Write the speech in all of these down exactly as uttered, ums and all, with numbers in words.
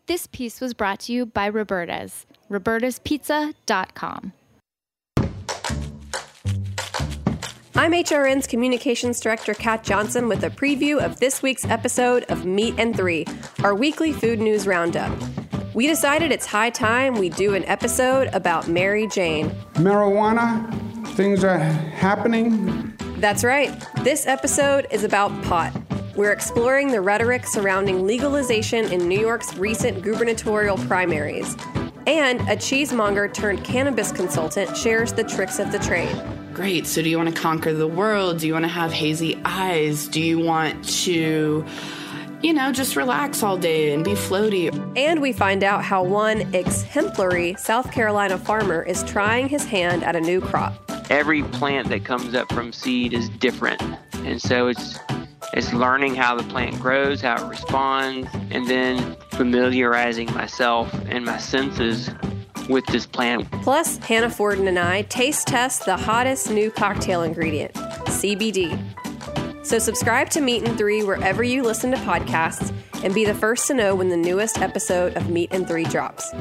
This piece was brought to you by Roberta's, robertas pizza dot com. I'm H R N's Communications Director Kat Johnson with a preview of this week's episode of Meat and Three, our weekly food news roundup. We decided it's high time we do an episode about Mary Jane. Marijuana, things are happening. That's right. This episode is about pot. We're exploring the rhetoric surrounding legalization in New York's recent gubernatorial primaries. And a cheesemonger turned cannabis consultant shares the tricks of the trade. Great. So do you want to conquer the world? Do you want to have hazy eyes? Do you want to, you know, just relax all day and be floaty? And we find out how one exemplary South Carolina farmer is trying his hand at a new crop. Every plant that comes up from seed is different. And so it's it's learning how the plant grows, how it responds, and then familiarizing myself and my senses with this plant. Plus, Hannah Forden and I taste test the hottest new cocktail ingredient, C B D. So subscribe to Meat and Three wherever you listen to podcasts and be the first to know when the newest episode of Meat and Three drops.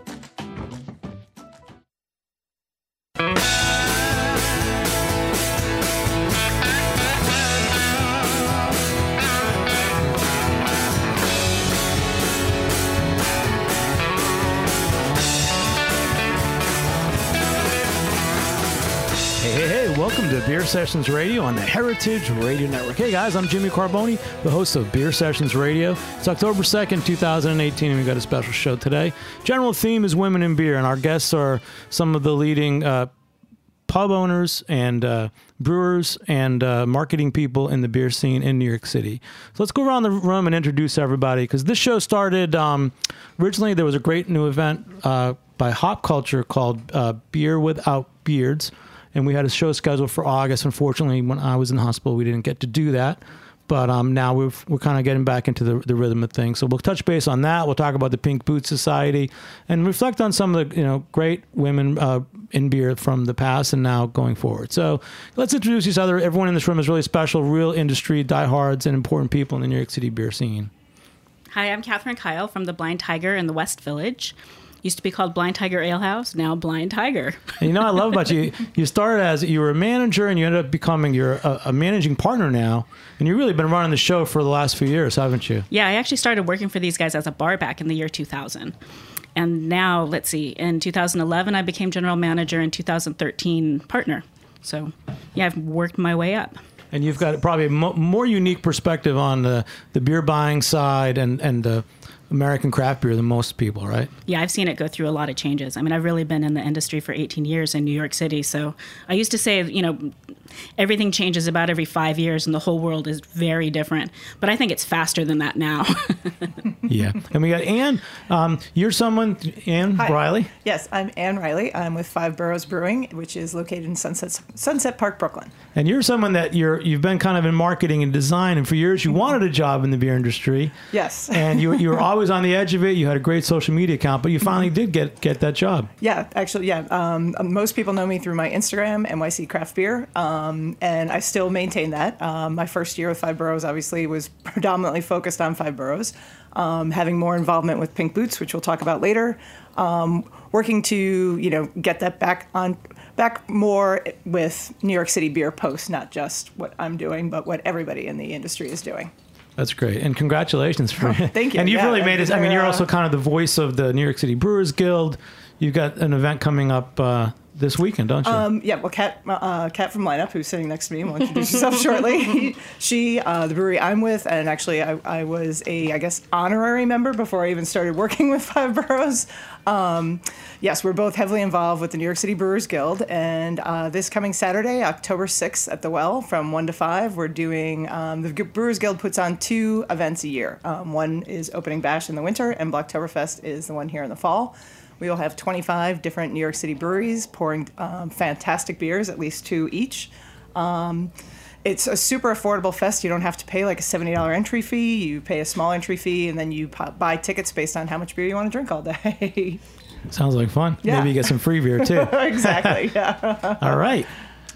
Welcome to Beer Sessions Radio on the Heritage Radio Network. Hey guys, I'm Jimmy Carboni, the host of Beer Sessions Radio. It's October second, two thousand eighteen, and we've got a special show today. General theme is women in beer, and our guests are some of the leading uh, pub owners and uh, brewers and uh, marketing people in the beer scene in New York City. So let's go around the room and introduce everybody, because this show started, um, originally there was a great new event uh, by Hop Culture called uh, Beer Without Beards. And we had a show scheduled for August. Unfortunately, when I was in the hospital, we didn't get to do that. But um, now we've, we're kind of getting back into the, the rhythm of things. So we'll touch base on that. We'll talk about the Pink Boots Society and reflect on some of the you know great women uh, in beer from the past and now going forward. So let's introduce each other. Everyone in this room is really special, real industry diehards and important people in the New York City beer scene. Hi, I'm Catherine Kyle from the Blind Tiger in the West Village. Used to be called Blind Tiger Ale House, now Blind Tiger. And you know what I love about you? You started as, you were a manager and you ended up becoming you're a, a managing partner now. And you've really been running the show for the last few years, haven't you? Yeah, I actually started working for these guys as a bar back in the year two thousand. And now, let's see, in two thousand eleven, I became general manager, in two thousand thirteen, partner. So, yeah, I've worked my way up. And you've got probably a mo- more unique perspective on the, the beer buying side and, and the American craft beer than most people, right? Yeah, I've seen it go through a lot of changes. I mean, I've really been in the industry for eighteen years in New York City. So I used to say, you know, everything changes about every five years and the whole world is very different. But I think it's faster than that now. Yeah. And we got Ann. Um, you're someone, Ann Hi. Riley. Yes, I'm Ann Riley. I'm with Five Boroughs Brewing, which is located in Sunset Sunset Park, Brooklyn. And you're someone that you're, you've been kind of in marketing and design, and for years you wanted a job in the beer industry. Yes. And you, you were always on the edge of it. You had a great social media account, but you finally did get, get that job. Yeah, actually, yeah. Um, most people know me through my Instagram, N Y C Craft Beer, um, and I still maintain that. Um, my first year with Five Boroughs, obviously, was predominantly focused on Five Boroughs, um, having more involvement with Pink Boots, which we'll talk about later, um, working to, you know, get that back on back more with New York City Beer Post, not just what I'm doing, but what everybody in the industry is doing. That's great. And congratulations for it. Thank you. And you've yeah, really made it. I mean, you're uh, also kind of the voice of the New York City Brewers Guild. You've got an event coming up uh, this weekend, don't you? Um, yeah, well, Kat, uh, Kat from Lineup, who's sitting next to me, will introduce herself shortly. She, uh, the brewery I'm with, and actually I, I was a, I guess, honorary member before I even started working with Five Boroughs. Um, yes, we're both heavily involved with the New York City Brewers Guild, and uh, this coming Saturday, October sixth, at the Well, from one to five, we're doing, um, the Brewers Guild puts on two events a year. Um, one is Opening Bash in the winter, and Blocktoberfest is the one here in the fall. We will have twenty-five different New York City breweries pouring um, fantastic beers, at least two each. Um, it's a super affordable fest. You don't have to pay like a seventy dollars entry fee. You pay a small entry fee, and then you buy tickets based on how much beer you want to drink all day. Sounds like fun. Yeah. Maybe you get some free beer, too. Exactly, yeah. All right.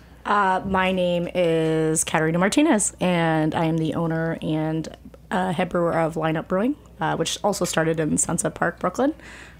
Uh, my name is Katarina Martinez, and I am the owner and uh, head brewer of Lineup Brewing. uh, which also started in Sunset Park, Brooklyn.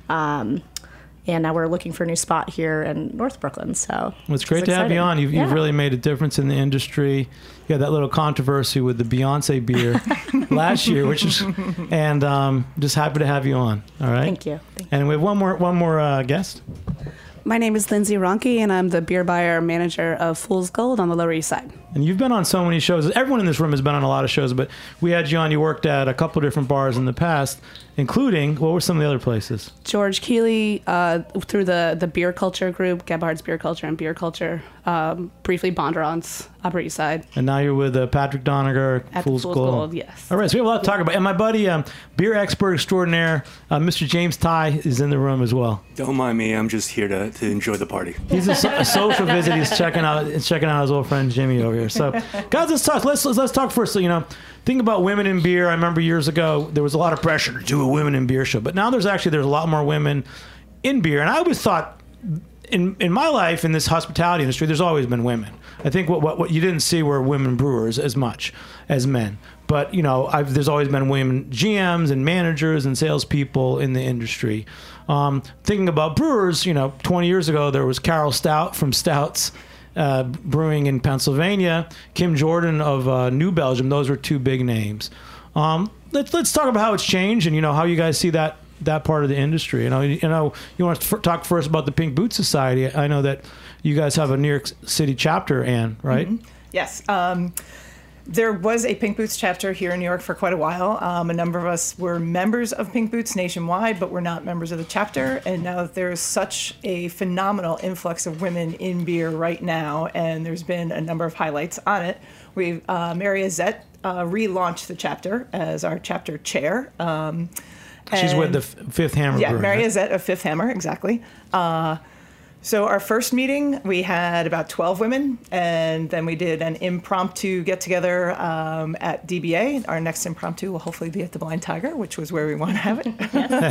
Um, and now we're looking for a new spot here in North Brooklyn. So well, it's great to have you on. You've, yeah. you've really made a difference in the industry. You had that little controversy with the Beyonce beer last year, which is, and um, just happy to have you on. All right. Thank you. Thank and we have one more one more uh, guest. My name is Lindsay Ronke, and I'm the beer buyer manager of Fool's Gold on the Lower East Side. And you've been on so many shows. Everyone in this room has been on a lot of shows, but we had you on. You worked at a couple of different bars in the past, including, what were some of the other places? George Keeley, uh, through the, the beer culture group, Gebhard's Beer Culture and Beer Culture, um, briefly Bondurant's, Upper East Side. And now you're with uh, Patrick Doniger, At Fool's, Fool's Gold. Gold, yes. All right, so we have a lot to talk about. And my buddy, um, beer expert extraordinaire, uh, Mister James Ty, is in the room as well. Don't mind me. I'm just here to, to enjoy the party. He's a, so- a social visit. He's checking out he's checking out his old friend Jimmy over here. So, guys, let's talk. Let's let's, let's talk first. So, you know, think about women in beer. I remember years ago there was a lot of pressure to do a women in beer show, but now there's actually there's a lot more women in beer. And I always thought, in in my life in this hospitality industry, there's always been women. I think what what, what you didn't see were women brewers as much as men. But, you know, I've, there's always been women G Ms and managers and salespeople in the industry. Um, thinking about brewers, you know, twenty years ago, there was Carol Stout from Stouts uh, Brewing in Pennsylvania, Kim Jordan of uh, New Belgium. Those were two big names. Um, let's let's talk about how it's changed and, you know, how you guys see that that part of the industry. You know, you know, you want to f- talk first about the Pink Boots Society. I know that you guys have a New York City chapter, Anne, right? Mm-hmm. Yes. Um, There was a Pink Boots chapter here in New York for quite a while. Um, a number of us were members of Pink Boots nationwide, but we're not members of the chapter. And now that there's such a phenomenal influx of women in beer right now, and there's been a number of highlights on it, we've uh, Mary Azette uh, relaunched the chapter as our chapter chair. Um, She's with the F- Fifth Hammer Yeah, Brewing, Mary right? Azette of Fifth Hammer, exactly. Uh, So our first meeting, we had about twelve women, and then we did an impromptu get-together um, at D B A. Our next impromptu will hopefully be at the Blind Tiger, which was where we want to have it.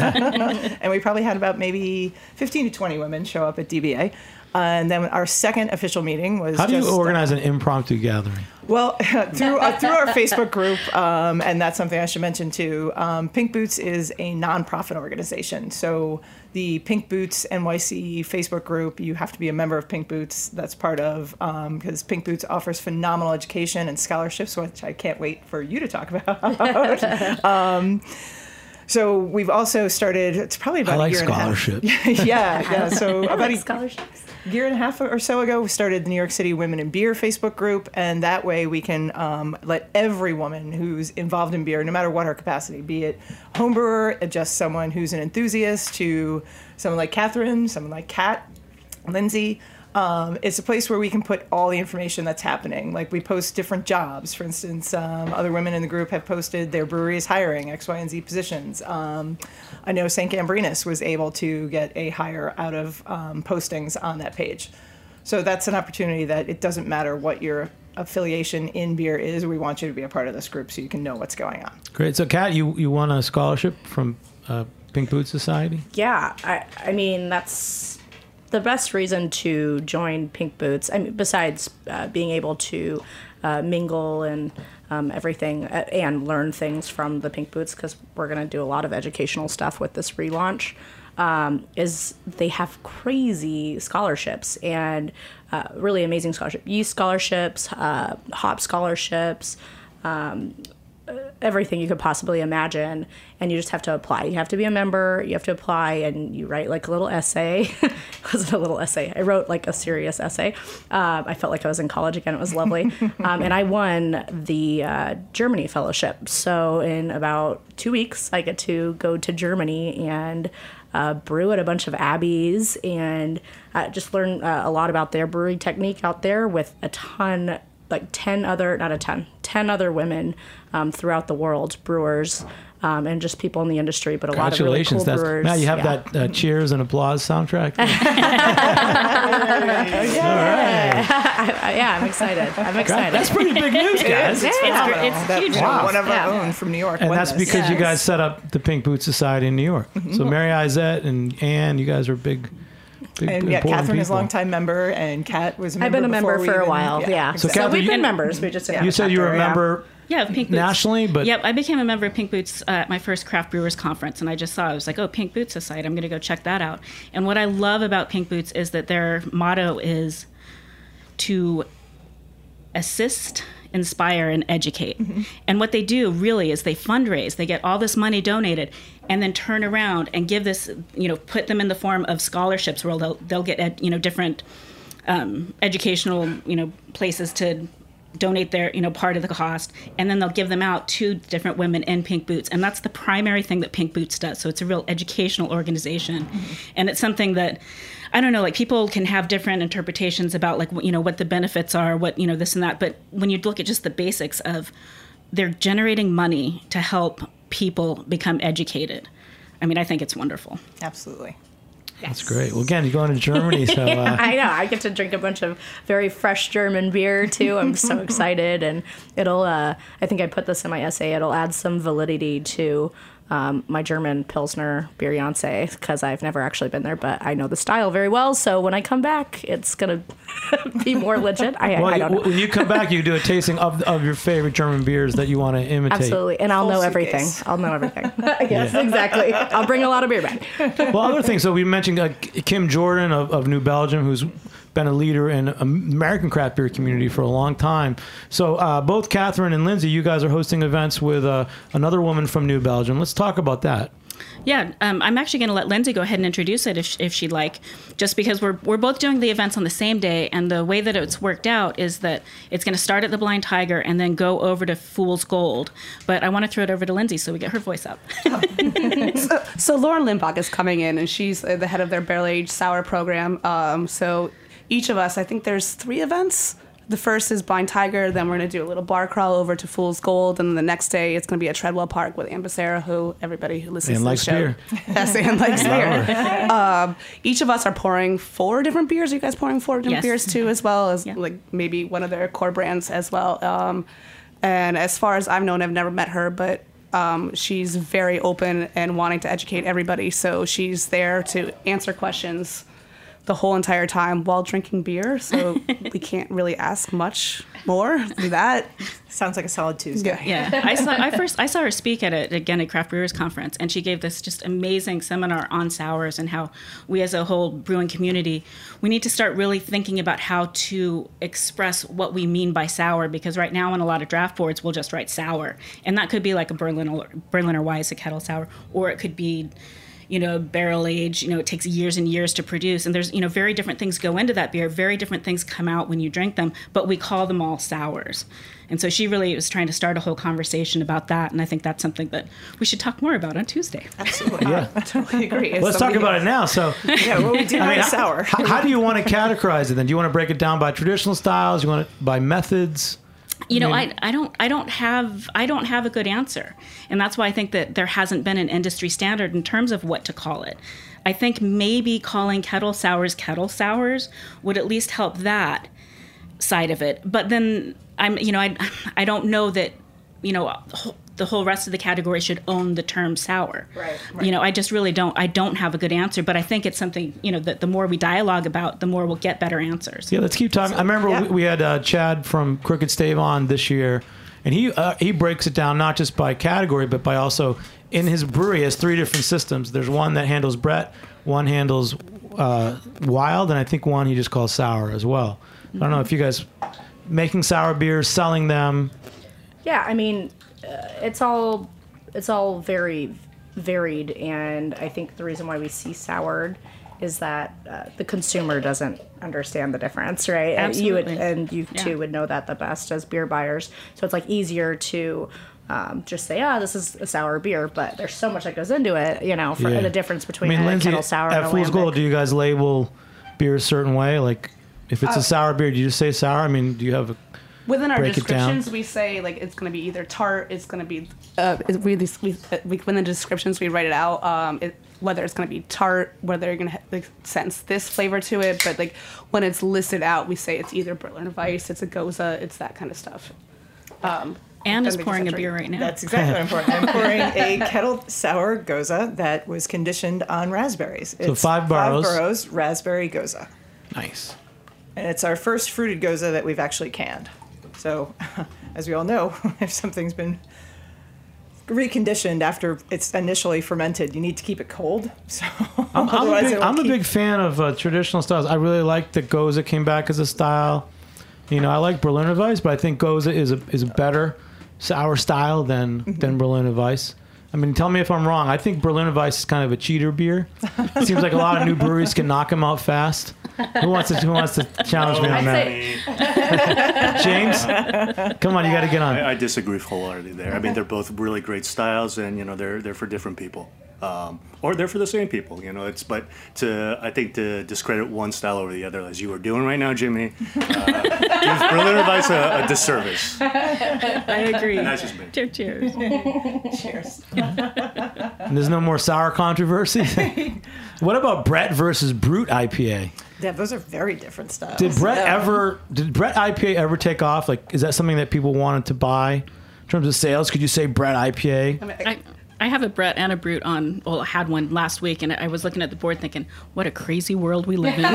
And we probably had about maybe fifteen to twenty women show up at D B A. Uh, and then our second official meeting was How do you just, organize uh, an impromptu gathering? Well, through uh, through our Facebook group, um, and that's something I should mention too. Um, Pink Boots is a nonprofit organization, so the Pink Boots N Y C Facebook group, you have to be a member of Pink Boots. That's part of because um, Pink Boots offers phenomenal education and scholarships, which I can't wait for you to talk about. um, so we've also started. It's probably about I like a year scholarships. and a half. yeah, yeah. So I about like a scholarships. year and a half or so ago, we started the New York City Women in Beer Facebook group, and that way we can um, let every woman who's involved in beer, no matter what her capacity, be it homebrewer, just someone who's an enthusiast, to someone like Catherine, someone like Kat, Lindsay. Um, it's a place where we can put all the information that's happening. Like we post different jobs. For instance, um, other women in the group have posted their brewery is hiring X, Y, and Z positions. Um, I know Saint Gambrinus was able to get a hire out of um, postings on that page. So that's an opportunity that it doesn't matter what your affiliation in beer is. We want you to be a part of this group so you can know what's going on. Great. So, Kat, you, you won a scholarship from uh, Pink Boots Society? Yeah, I, I mean, that's the best reason to join Pink Boots. I mean, besides uh, being able to uh, mingle and um, everything uh, and learn things from the Pink Boots, because we're going to do a lot of educational stuff with this relaunch, um, is they have crazy scholarships and uh, really amazing scholarships. Yeast scholarships, uh, hop scholarships, um, everything you could possibly imagine, and you just have to apply. You have to be a member, you have to apply, and you write like a little essay. It wasn't a little essay. I wrote like a serious essay. Um, I felt like I was in college again. It was lovely. um, and I won the uh, Germany Fellowship. So in about two weeks, I get to go to Germany and uh, brew at a bunch of abbeys and uh, just learn uh, a lot about their brewery technique out there with a ton like ten other, not a ton, ten other women um, throughout the world, brewers, um, and just people in the industry, but a lot of really cool That's, brewers. now you have yeah. that uh, cheers and applause soundtrack. yeah. yeah, I'm excited. I'm excited. That's pretty big news, guys. It's, Yeah. phenomenal. It's That huge. One of our Yeah. own from New York. And won that's this. because you Yes. guys set up the Pink Boots Society in New York. So Mary Izette and Anne, you guys are big, big And yeah, important Catherine is a people. longtime member, and Kat was a member I've been a member before we for a even- while. Yeah. So So, Catherine, we've you- been members. We just didn't You have a said you were a chapter, yeah. member Yeah, of Pink Boots. nationally, but Yep, I became a member of Pink Boots uh, at my first Craft Brewers Conference, and I just saw, I was like, oh, Pink Boots Society, I'm going to go check that out. And what I love about Pink Boots is that their motto is to assist, inspire, and educate. Mm-hmm. And what they do really is they fundraise. They get all this money donated and then turn around and give this, you know, put them in the form of scholarships where they'll, they'll get, ed, you know, different um, educational, you know, places to donate their, you know, part of the cost, and then they'll give them out to different women in Pink Boots. And that's the primary thing that Pink Boots does. So it's a real educational organization. Mm-hmm. And it's something that, I don't know, like people can have different interpretations about like, you know, what the benefits are, what, you know, this and that. But when you look at just the basics of they're generating money to help people become educated. I mean, I think it's wonderful. Absolutely. That's great. Well, again, you're going to Germany, so uh, I know. I get to drink a bunch of very fresh German beer too. I'm so excited, and it'll. Uh, I think I put this in my essay. It'll add some validity to um, my German Pilsner Bierjance because I've never actually been there, but I know the style very well. So when I come back, it's gonna be more legit. I, well, I don't know. When you come back, you do a tasting of of your favorite German beers that you want to imitate. Absolutely, and I'll Full know suitcase. everything. I'll know everything. Yes, yeah. Exactly. I'll bring a lot of beer back. Well, other things. So we mentioned uh, Kim Jordan of, of New Belgium, who's been a leader in American craft beer community for a long time. So uh, both Catherine and Lindsay, you guys are hosting events with uh, another woman from New Belgium. Let's talk about that. Yeah, um, I'm actually going to let Lindsay go ahead and introduce it if, if she'd like, just because we're we're both doing the events on the same day, and the way that it's worked out is that it's going to start at the Blind Tiger and then go over to Fool's Gold. But I want to throw it over to Lindsay so we get her voice up. so, so Lauren Limbach is coming in, and she's the head of their barrel aged sour program. Um, so each of us, I think there's three events. The first is Blind Tiger, then we're going to do a little bar crawl over to Fool's Gold, and then the next day it's going to be at Treadwell Park with Ann Becerra, who everybody who listens and to likes the show. Beer. Yes, and likes beer. Um, each of us are pouring four different beers. Are you guys pouring four different Yes. beers too, as well as Yeah. like maybe one of their core brands as well? Um, and as far as I've known, I've never met her, but um, she's very open and wanting to educate everybody. So she's there to answer questions the whole entire time while drinking beer, so we can't really ask much more than that. Sounds like a solid Tuesday. Yeah, I saw. I first I saw her speak at it again at Craft Brewers Conference, and she gave this just amazing seminar on sours and how we, as a whole brewing community, we need to start really thinking about how to express what we mean by sour. Because right now, on a lot of draft boards, we'll just write sour, and that could be like a Berliner Berliner Weiss, a kettle sour, or it could be, you know, barrel age, you know, it takes years and years to produce. And there's, you know, very different things go into that beer. Very different things come out when you drink them, but we call them all sours. And so she really was trying to start a whole conversation about that. And I think that's something that we should talk more about on Tuesday. Absolutely. Yeah. I totally agree. It's Let's talk something- about it now. So, Yeah, what we do I mean, is how, sour. how, how do you want to categorize it then? Do you want to break it down by traditional styles? You want it by methods? You know, mean- I, I don't I don't have I don't have a good answer, and that's why I think that there hasn't been an industry standard in terms of what to call it. I think maybe calling kettle sours kettle sours would at least help that side of it. But then I'm you know I I don't know that you know the whole rest of the category should own the term sour. Right, right. You know, I just really don't I don't have a good answer. But I think it's something you know that the more we dialogue about, the more we'll get better answers. Yeah, let's keep talking. I remember yeah. we, we had uh, Chad from Crooked Stave on this year, and he uh, he breaks it down not just by category, but by also in his brewery has three different systems. There's one that handles Brett, one handles uh, wild, and I think one he just calls sour as well. I don't know if you guys making sour beers, selling them. Yeah, I mean, uh, it's all it's all very varied, and I think the reason why we see soured is that uh, the consumer doesn't understand the difference, right? And you would, Absolutely. and you Yeah. too would know that the best as beer buyers. So it's like easier to um, just say, "Ah, oh, this is a sour beer," but there's so much that goes into it, you know, for Yeah. the difference I between mean, a Lindsay, kettle sour at and a Fool's lambic. Gold, do you guys label beer a certain way? Like, if it's a sour beer, do you just say sour? I mean, do you have a Within our break it down? descriptions, we say like it's going to be either tart, it's going to be uh, it, we, we, uh, we within the descriptions we write it out. Um, it, whether it's going to be tart, whether you're going to like sense this flavor to it, but like when it's listed out, we say it's either Berliner Weiss, it's a Goza, it's that kind of stuff. Um, Anne is then we pouring a just beer right now. That's exactly what I'm pouring. I'm pouring a kettle sour Goza that was conditioned on raspberries. So five burrows. Five burrows, raspberry Goza. nice? And it's our first fruited Goza that we've actually canned. So, as we all know, if something's been reconditioned after it's initially fermented, you need to keep it cold. So I'm, I'm, a, big, I'm keep... a big fan of uh, traditional styles. I really like that Goza came back as a style. You know, I like Berliner Weiss, but I think Goza is a is a better sour style than mm-hmm. than Berliner Weiss. I mean, tell me if I'm wrong. I think Berliner Weiss is kind of a cheater beer. It seems like a lot of new breweries can knock them out fast. Who wants to Who wants to challenge me on that? James, come on, you got to get on. I, I disagree wholeheartedly there. I mean, they're both really great styles, and you know, they're they're for different people, um, or they're for the same people. You know, it's but to I think to discredit one style over the other, as you are doing right now, Jimmy, uh, gives Berliner Weiss a, a disservice. I agree. And that's just me. Cheers. Cheers. Cheers. And there's no more sour controversy. What about Brett versus Brut I P A? Yeah, those are very different styles. Did Brett yeah. ever? Did Brett I P A ever take off? Like, is that something that people wanted to buy in terms of sales? Could you say Brett I P A? I, mean, I, I have a Brett and a Brut on. Well, I had one last week, and I was looking at the board thinking, "What a crazy world we live in."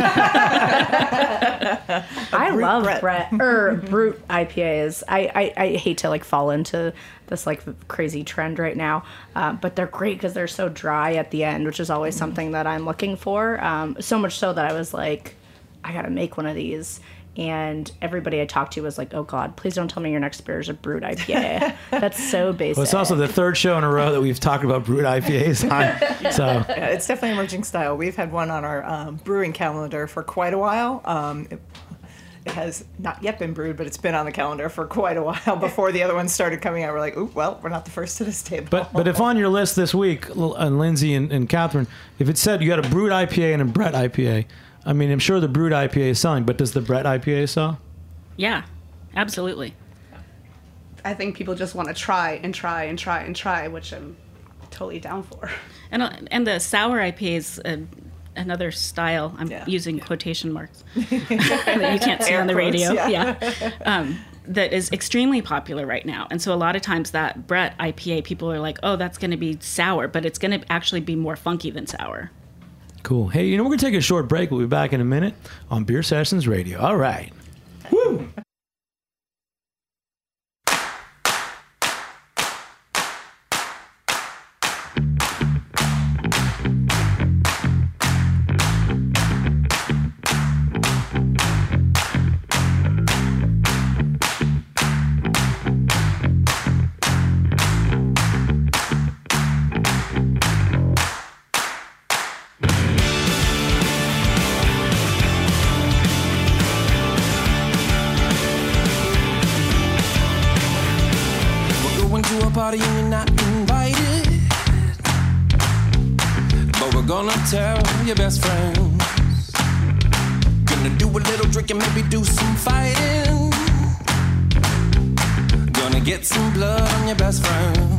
I love Brett, Brett or Brut I P As. I, I I hate to like fall into this like crazy trend right now, uh, but they're great because they're so dry at the end, which is always something that I'm looking for. Um, so much so that I was like, I gotta make one of these. And everybody I talked to was like, "Oh God, please don't tell me your next beer is a Brut I P A." That's so basic. Well, it's also the third show in a row that we've talked about Brut I P As on. So yeah, it's definitely an emerging style. We've had one on our um, brewing calendar for quite a while. Um, it, it has not yet been brewed, but it's been on the calendar for quite a while before the other ones started coming out. We're like, "Ooh, well, we're not the first to this table." But but if on your list this week, and Lindsay and, and Catherine, if it said you got a Brut I P A and a Brett I P A, I mean, I'm sure the Brut I P A is selling, but does the Brett I P A sell? Yeah, absolutely. I think people just want to try and try and try and try, which I'm totally down for. And uh, and the sour I P A is uh, another style. I'm Yeah. using quotation marks that you can't see Air on the quotes, radio. yeah. Yeah. Um, that is extremely popular right now. And so a lot of times that Brett I P A, people are like, "Oh, that's going to be sour," but it's going to actually be more funky than sour. Cool. Hey, you know, we're going to take a short break. We'll be back in a minute on Beer Sessions Radio. All right. Woo! Party and you're not invited, but we're gonna tell your best friends. Gonna do a little drinking, maybe do some fighting. Gonna get some blood on your best friends.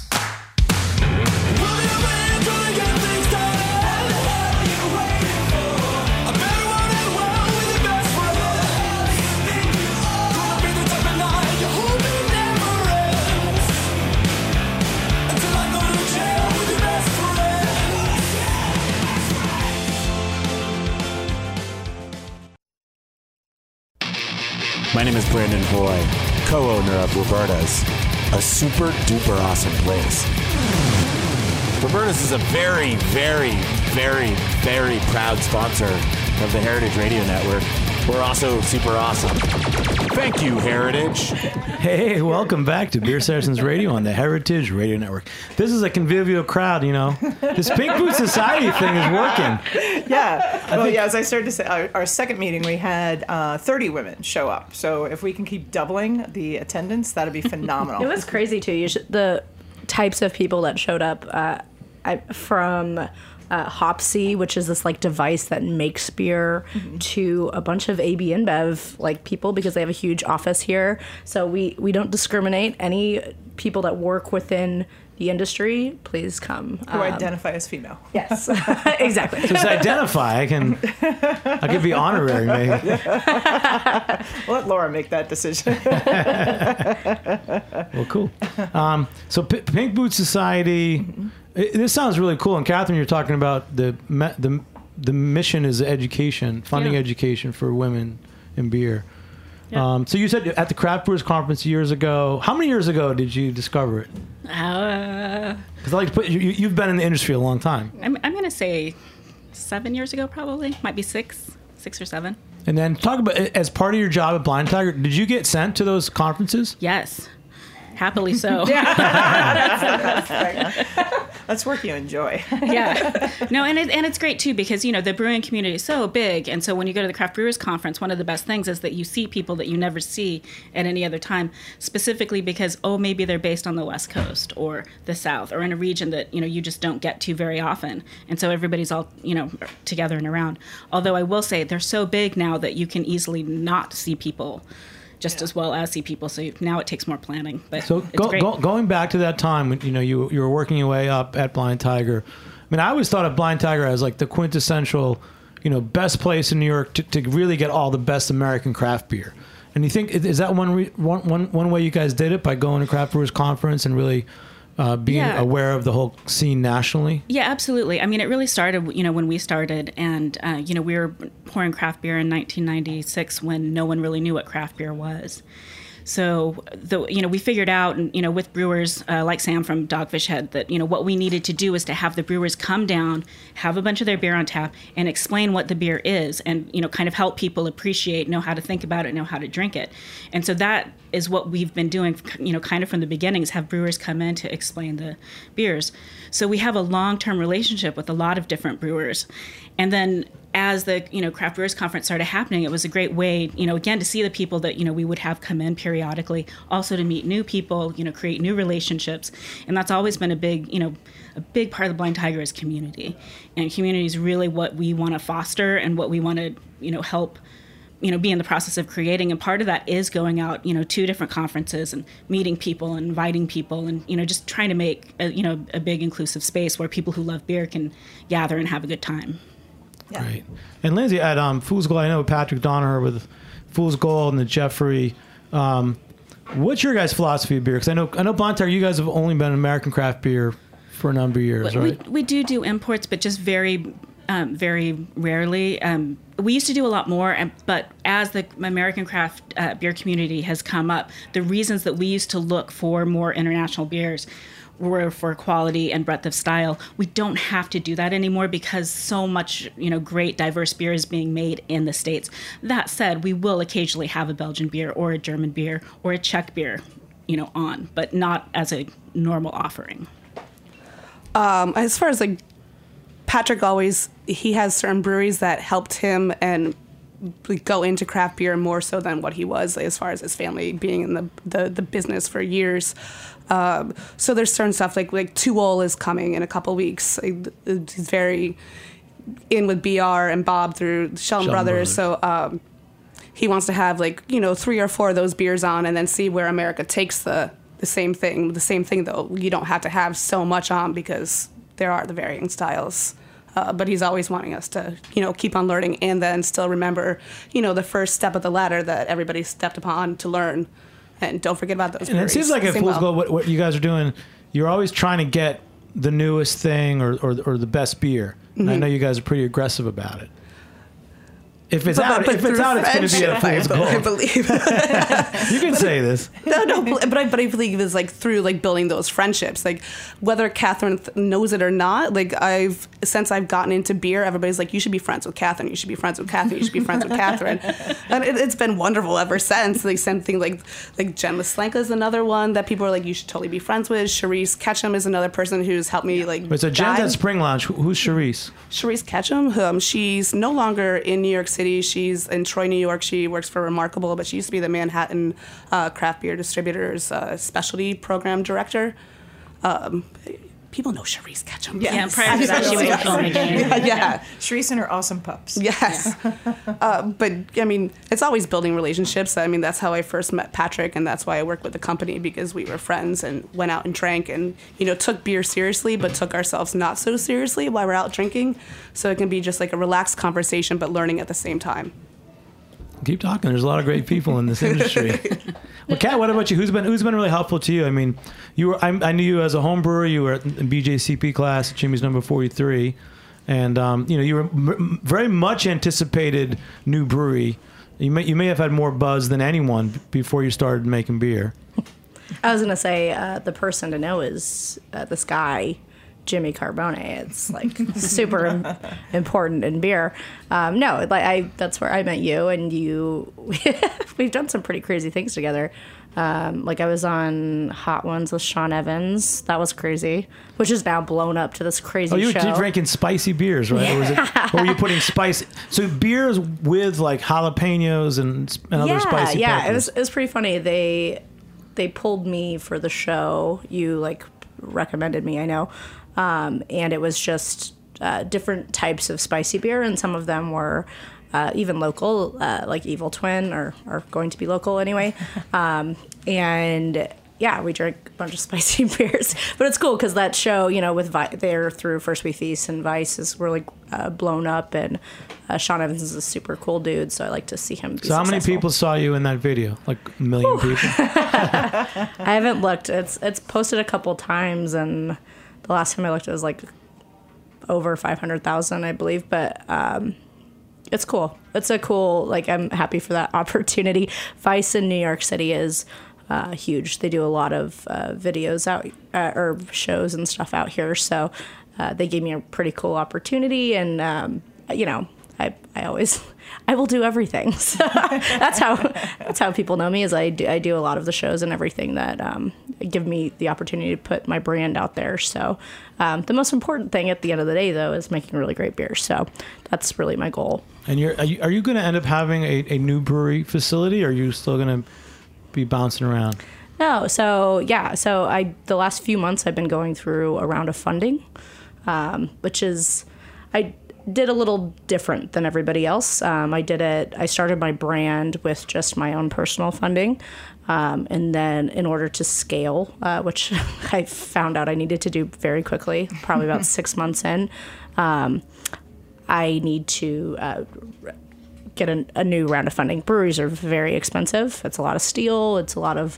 My name is Brandon Hoy, co-owner of Roberta's, a super duper awesome place. Roberta's is a very, very, very, very proud sponsor of the Heritage Radio Network. We're also super awesome. Thank you, Heritage. Hey, welcome back to Beer Sessions Radio on the Heritage Radio Network. This is a convivial crowd, you know. This Pink Boot Society thing is working. Yeah. I Well, think- yeah, as I started to say, our, our second meeting, we had uh, thirty women show up. So if we can keep doubling the attendance, that'd be phenomenal. It was crazy too. You should, the types of people that showed up uh, I, from uh, Hopsy, which is this like device that makes beer, mm-hmm. to a bunch of A B InBev like people because they have a huge office here. So we we don't discriminate. Any people that work within the industry, please come. Who Um, identify as female. Yes, exactly. Just identify. I can I can be honorary, maybe. Let Laura make that decision. Well, cool. Um, so P- Pink Boot Society, Mm-hmm. it, this sounds really cool. And Catherine, you're talking about the me- the the mission is education, funding Yeah. education for women in beer. Yeah. Um, so you said at the Craft Brewers Conference years ago. How many years ago did you discover it? Uh, Because I like to put you, you've been in the industry a long time. I'm, I'm going to say seven years ago, probably. Might be six, six or seven. And then talk about, as part of your job at Blind Tiger, did you get sent to those conferences? Yes. Happily so. that's, that's, that's work you enjoy. Yeah. No, and it, and it's great too because, you know, the brewing community is so big. And so when you go to the Craft Brewers Conference, one of the best things is that you see people that you never see at any other time, specifically because, oh, maybe they're based on the West Coast or the South or in a region that, you know, you just don't get to very often. And so everybody's all, you know, together and around. Although I will say they're so big now that you can easily not see people just yeah. as well as see people. So now it takes more planning. But so it's go, great. Go, going back to that time when you know you you were working your way up at Blind Tiger. I mean, I always thought of Blind Tiger as like the quintessential, you know, best place in New York to, to really get all the best American craft beer. And you think is that one, re, one, one, one way you guys did it by going to Craft Brewers Conference and really uh, being yeah. aware of the whole scene nationally? Yeah, absolutely. I mean, it really started, you know, when we started, and uh, you know, we were pouring craft beer in nineteen ninety-six when no one really knew what craft beer was. So, the, you know, we figured out, and, you know, with brewers uh, like Sam from Dogfish Head, that, you know, what we needed to do is to have the brewers come down, have a bunch of their beer on tap, and explain what the beer is, and, you know, kind of help people appreciate, know how to think about it, know how to drink it. And so that is what we've been doing, you know, kind of from the beginnings, have brewers come in to explain the beers. So we have a long-term relationship with a lot of different brewers. And then as the, you know, Craft Brewers Conference started happening, it was a great way, you know, again, to see the people that, you know, we would have come in periodically, also to meet new people, you know, create new relationships. And that's always been a big, you know, a big part of the Blind Tiger is community. And community is really what we want to foster and what we want to, you know, help, you know, be in the process of creating. And part of that is going out, you know, to different conferences and meeting people and inviting people and, you know, just trying to make, a, you know, a big inclusive space where people who love beer can gather and have a good time. Yeah. Right. And Lindsay, at um, Fool's Gold, I know Patrick Donaher with Fool's Gold and the Jeffrey. Um, what's your guys' philosophy of beer? Because I know, I know Blind Tiger, you guys have only been American craft beer for a number of years, we, right? We, we do do imports, but just very, um, very rarely. Um, we used to do a lot more, but as the American craft uh, beer community has come up, the reasons that we used to look for more international beers were for quality and breadth of style. We don't have to do that anymore because so much, you know, great diverse beer is being made in the States. That said, we will occasionally have a Belgian beer or a German beer or a Czech beer, you know, on, but not as a normal offering. Um, as far as like Patrick always, he has certain breweries that helped him and go into craft beer more so than what he was, as far as his family being in the the, the business for years. Um, so there's certain stuff like like Tuol is coming in a couple weeks. He's very in with B R and Bob through Sheldon, Sheldon Brothers. Brothers. So um, he wants to have like, you know, three or four of those beers on and then see where America takes the the same thing. The same thing though, you don't have to have so much on because there are the varying styles. Uh, but he's always wanting us to, you know, keep on learning and then still remember, you know, the first step of the ladder that everybody stepped upon to learn. And don't forget about those. And it seems like at Fool's Gold, what, what you guys are doing, you're always trying to get the newest thing or, or, or the best beer. And Mm-hmm. I know you guys are pretty aggressive about it. If it's But- out, but if it's out, it's going to be at Fool's Gold. I believe. You can say this. No, no, but I, but I believe it's like through like building those friendships, like whether Catherine th- knows it or not. Like I've since I've gotten into beer, everybody's like, you should be friends with Catherine. You should be friends with Catherine. You should be friends with Catherine, and it, it's been wonderful ever since. Like something like like Jen Maslenka is another one that people are like, you should totally be friends with. Charisse Ketchum is another person who's helped me like. But so Jen's guide. at Spring Lounge. Who- Who's Charisse? Charisse Ketchum. Um, she's no longer in New York City. She's in Troy, New York. She works for Remarkable, but she used to be the Manhattan uh, Craft Beer Distributors uh, Specialty Program Director. Um, people know Charisse Ketchum. Yeah, prior to that, she was a filmmaker. Yeah, yeah. Charisse and her awesome pups. Yes. uh, but, I mean, it's always building relationships. I mean, that's how I first met Patrick, and that's why I worked with the company, because we were friends and went out and drank and, you know, took beer seriously, but took ourselves not so seriously while we're out drinking. So it can be just like a relaxed conversation, but learning at the same time. Keep talking. There's a lot of great people in this industry. Well, Kat, what about you? Who's been who's been really helpful to you? I mean, you were I, I knew you as a home brewer. You were in B J C P class at Jimmy's number forty-three, and um, you know you were m- very much anticipated new brewery You may you may have had more buzz than anyone before you started making beer. I was gonna say uh, the person to know is uh, this guy, Jimmy Carbone. It's like super im- important in beer. Um, no, like I that's where I met you, and you. We've done some pretty crazy things together. Um, like I was on Hot Ones with Sean Evans. That was crazy, which is now blown up to this crazy oh, you show. were drinking spicy beers, right? Yeah. Or, was it, or were you putting spice? So beers with like jalapenos and, and other yeah, spicy yeah. peppers. It was it was pretty funny. They they pulled me for the show. You like recommended me, I know, um, and it was just uh, different types of spicy beer, and some of them were. Uh, even local, uh, like Evil Twin, or are going to be local anyway. Um, and yeah, we drank a bunch of spicy beers. But it's cool because that show, you know, with Vi- they're through First We Feast, and Vice is really uh, blown up. And uh, Sean Evans is a super cool dude, so I like to see him be So how many successful. people saw you in that video? Like a million Whew. people? I haven't looked. It's it's posted a couple times, and the last time I looked, it was like over five hundred thousand, I believe. But um, it's cool. It's a cool, like, I'm happy for that opportunity. Vice in New York City is uh, huge. They do a lot of uh, videos out, uh, or shows and stuff out here. So uh, they gave me a pretty cool opportunity. And, um, you know, I, I always, I will do everything. So that's how, that's how people know me, is I do, I do a lot of the shows and everything that um, give me the opportunity to put my brand out there. So um, the most important thing at the end of the day, though, is making really great beer. So that's really my goal. And you're are you, are you going to end up having a, a new brewery facility, or are you still going to be bouncing around? No, so yeah, so I the last few months I've been going through a round of funding, um, which is I did a little different than everybody else. Um, I did it. I started my brand with just my own personal funding, um, and then in order to scale, uh, which I found out I needed to do very quickly, probably about six months in. Um, I need to uh, get a, a new round of funding. Breweries are very expensive. It's a lot of steel. It's a lot of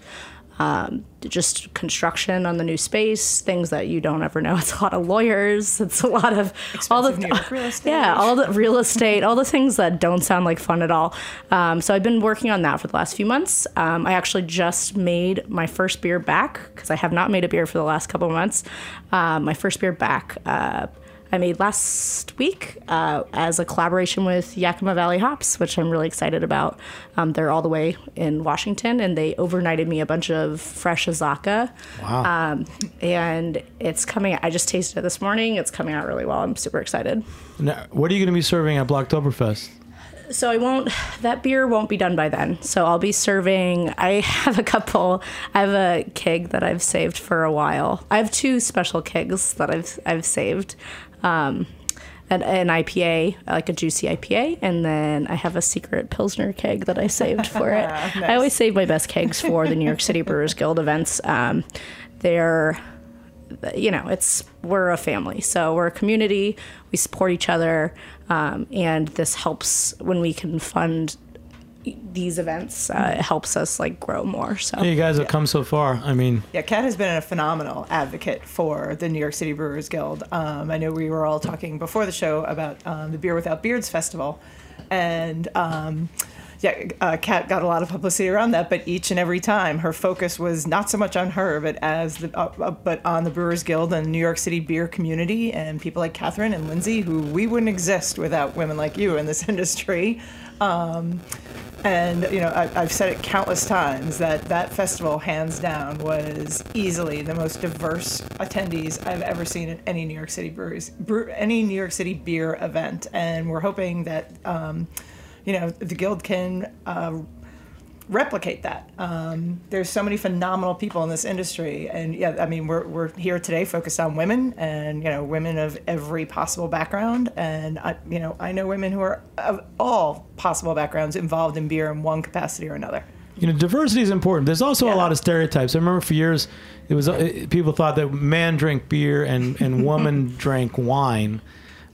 um, just construction on the new space, things that you don't ever know. It's a lot of lawyers. It's a lot of all the New York real estate. yeah, all the real estate, all the things that don't sound like fun at all. Um, so I've been working on that for the last few months. Um, I actually just made my first beer back, because I have not made a beer for the last couple of months. Um, my first beer back. Uh, I made last week uh, as a collaboration with Yakima Valley Hops, which I'm really excited about. Um, they're all the way in Washington, and they overnighted me a bunch of fresh Azaka. Wow. Um, and it's coming, I just tasted it this morning. It's coming out really well. I'm super excited. Now, what are you going to be serving at Blocktoberfest? So I won't, that beer won't be done by then. So I'll be serving, I have a couple, I have a keg that I've saved for a while. I have two special kegs that I've I've saved. Um, an, an I P A, like a juicy I P A, and then I have a secret Pilsner keg that I saved for it. Nice. I always save my best kegs for the New York City Brewers Guild events. Um, they're, you know, it's, we're a family, so we're a community, we support each other, um, and this helps when we can fund these events. Uh, it helps us like grow more. So You guys have come so far. I mean, Yeah, Kat has been a phenomenal advocate for the New York City Brewers Guild. Um, I know we were all talking before the show about um, the Beer Without Beards Festival, and um, yeah, uh, Kat got a lot of publicity around that. But each and every time, her focus was not so much on her, but as the uh, uh, but on the Brewers Guild and the New York City beer community, and people like Catherine and Lindsay, who we wouldn't exist without women like you in this industry. Um, And, you know, I, I've said it countless times that that festival, hands down, was easily the most diverse attendees I've ever seen at any New York City breweries, brew, any New York City beer event. And we're hoping that, um, you know, the Guild can uh, replicate that. Um, there's so many phenomenal people in this industry. And, yeah, I mean, we're, we're here today focused on women and, you know, women of every possible background. And, I, you know, I know women who are of all possible backgrounds involved in beer in one capacity or another. you know, diversity is important. There's also Yeah. a lot of stereotypes. I remember for years, it was uh, people thought that man drank beer and, and woman drank wine.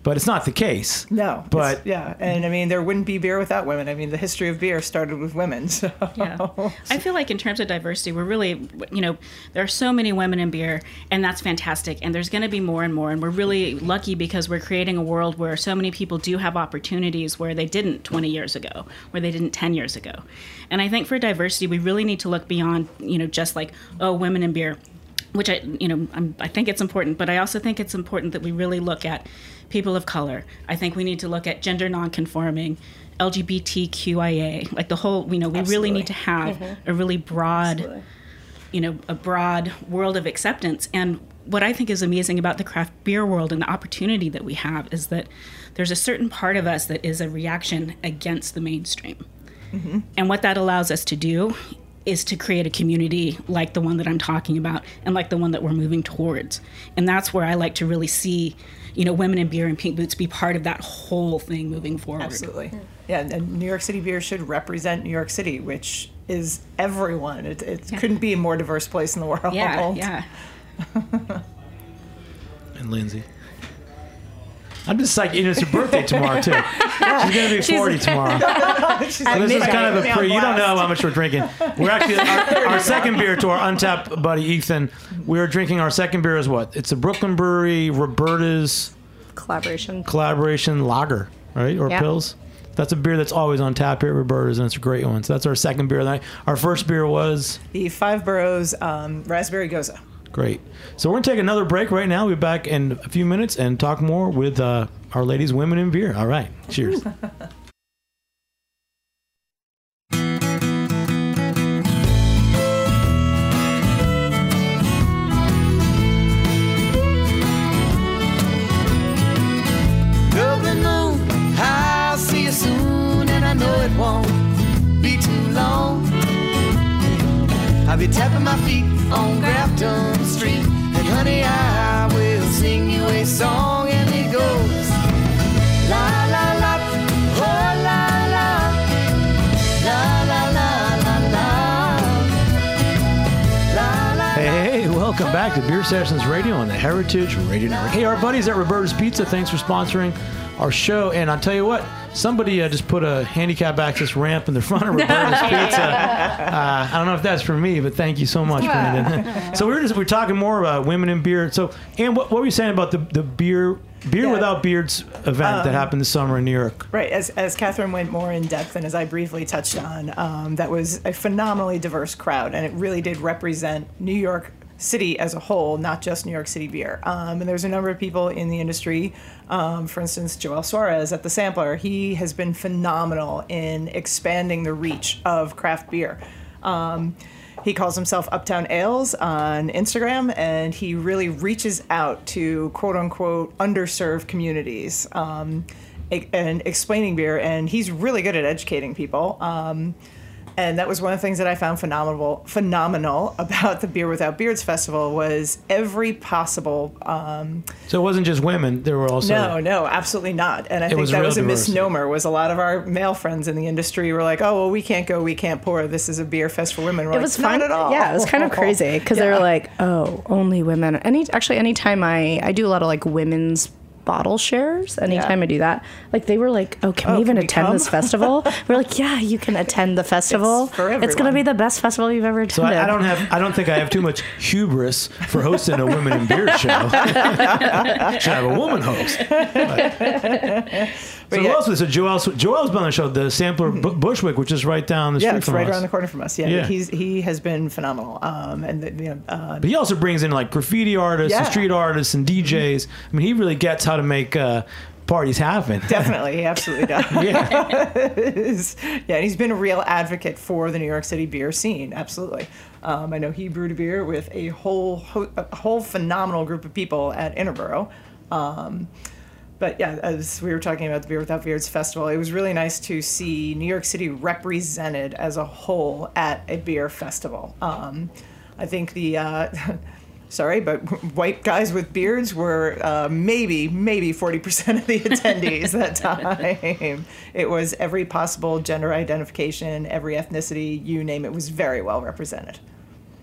but it's not the case. No, but yeah, and I mean there wouldn't be beer without women. I mean the history of beer started with women. So. Yeah, I feel like in terms of diversity, we're really, you know, there are so many women in beer, and that's fantastic. And there's going to be more and more, and we're really lucky because we're creating a world where so many people do have opportunities where they didn't twenty years ago, where they didn't ten years ago. And I think for diversity, we really need to look beyond, you know, just like, oh, women in beer, which I, you know, I'm, I think it's important, but I also think it's important that we really look at people of color. I think we need to look at gender nonconforming, L G B T Q I A, like the whole, you know, we Absolutely. really need to have Mm-hmm. a really broad, Absolutely. you know, a broad world of acceptance. And what I think is amazing about the craft beer world and the opportunity that we have is that there's a certain part of us that is a reaction against the mainstream. Mm-hmm. And what that allows us to do is to create a community like the one that I'm talking about and like the one that we're moving towards. And that's where I like to really see, you know, women in beer and Pink Boots be part of that whole thing moving forward. Absolutely. Yeah, and New York City beer should represent New York City, which is everyone. It, it Yeah. couldn't be a more diverse place in the world. Yeah, yeah. And Lindsay. I'm just like, you know, it's your birthday tomorrow, too. She's going to be forty tomorrow. So this is kind of a pre, you don't know how much we're drinking. We're actually, our, our second beer to our Untapped buddy, Ethan, we are drinking our second beer is what? It's a Brooklyn Brewery Roberta's Collaboration. Collaboration Lager, right? Or Yeah. Pils. That's a beer that's always on tap here at Roberta's, and it's a great one. So that's our second beer of the night. Our first beer was? The Five Boroughs um, Raspberry Goza. Great. So we're going to take another break right now. We'll be back in a few minutes and talk more with uh, our ladies, women in beer. All right. Cheers. Dublin moon, I'll see you soon, and I know it won't be too long. I'll be tapping my feet on Grafton Street, and honey, I will sing you a song, and it goes la la la, oh la la, la la la la la, la la. Hey, hey, welcome back to Beer Sessions Radio on the Heritage Radio Network. Hey, our buddies at Roberta's Pizza, thanks for sponsoring our show. And I'll tell you what, somebody uh, just put a handicap access ramp in the front of Roberta's Pizza. Uh, I don't know if that's for me, but thank you so much, Brandon. So we were just we were talking more about women in beer. So, and what, what were you saying about the the beer beer Yeah. without beards event that Um, happened this summer in New York? Right, as, as Catherine went more in depth and as I briefly touched on, um, that was a phenomenally diverse crowd, and it really did represent New York City as a whole, not just New York City beer. Um, and there's a number of people in the industry, um, for instance, Joel Suarez at the Sampler. He has been phenomenal in expanding the reach of craft beer. Um, He calls himself Uptown Ales on Instagram, and he really reaches out to quote unquote underserved communities um, e- and explaining beer. And he's really good at educating people. Um, and that was one of the things that I found phenomenal, phenomenal about the Beer Without Beards Festival was every possible. Um, So it wasn't just women; there were also no, no, absolutely not. And I It think was that real was a diversity. misnomer. Was a lot of our male friends in the industry were like, "Oh, well, we can't go, we can't pour. This is a beer fest for women." We're It like, was not fun. at all. Yeah, it was kind of crazy because they were Yeah. like, "Oh, only women." Any actually, anytime I I do a lot of like women's bottle shares. Anytime Yeah. I do that, like they were like, "Oh, can Oh, we even can we attend come?" this festival?" We're like, "Yeah, you can attend the festival. It's for It's gonna everyone. be the best festival you've ever So attended." I, I don't have. I don't think I have too much hubris for hosting a women in beer show. Should have a woman host. But- so yeah. who else was it? Joel's. Joel's been on the show. The Sampler Bu- Bushwick, which is right down the street Yeah, it's from right us. around the corner from us. Yeah, Yeah. he's he has been phenomenal. Um, and the, you know, uh, But he also brings in like graffiti artists and Yeah. street artists and D Js. I mean, he really gets how to make uh, parties happen. definitely, he absolutely does. Yeah. yeah, and he's been a real advocate for the New York City beer scene. Absolutely. Um, I know he brewed a beer with a whole ho- a whole phenomenal group of people at Interboro. Um, But yeah, as we were talking about the Beer Without Beards Festival, it was really nice to see New York City represented as a whole at a beer festival. Um, I think the, uh, sorry, but white guys with beards were uh, maybe, maybe forty percent of the attendees that time. It was every possible gender identification, every ethnicity, you name it, was very well represented.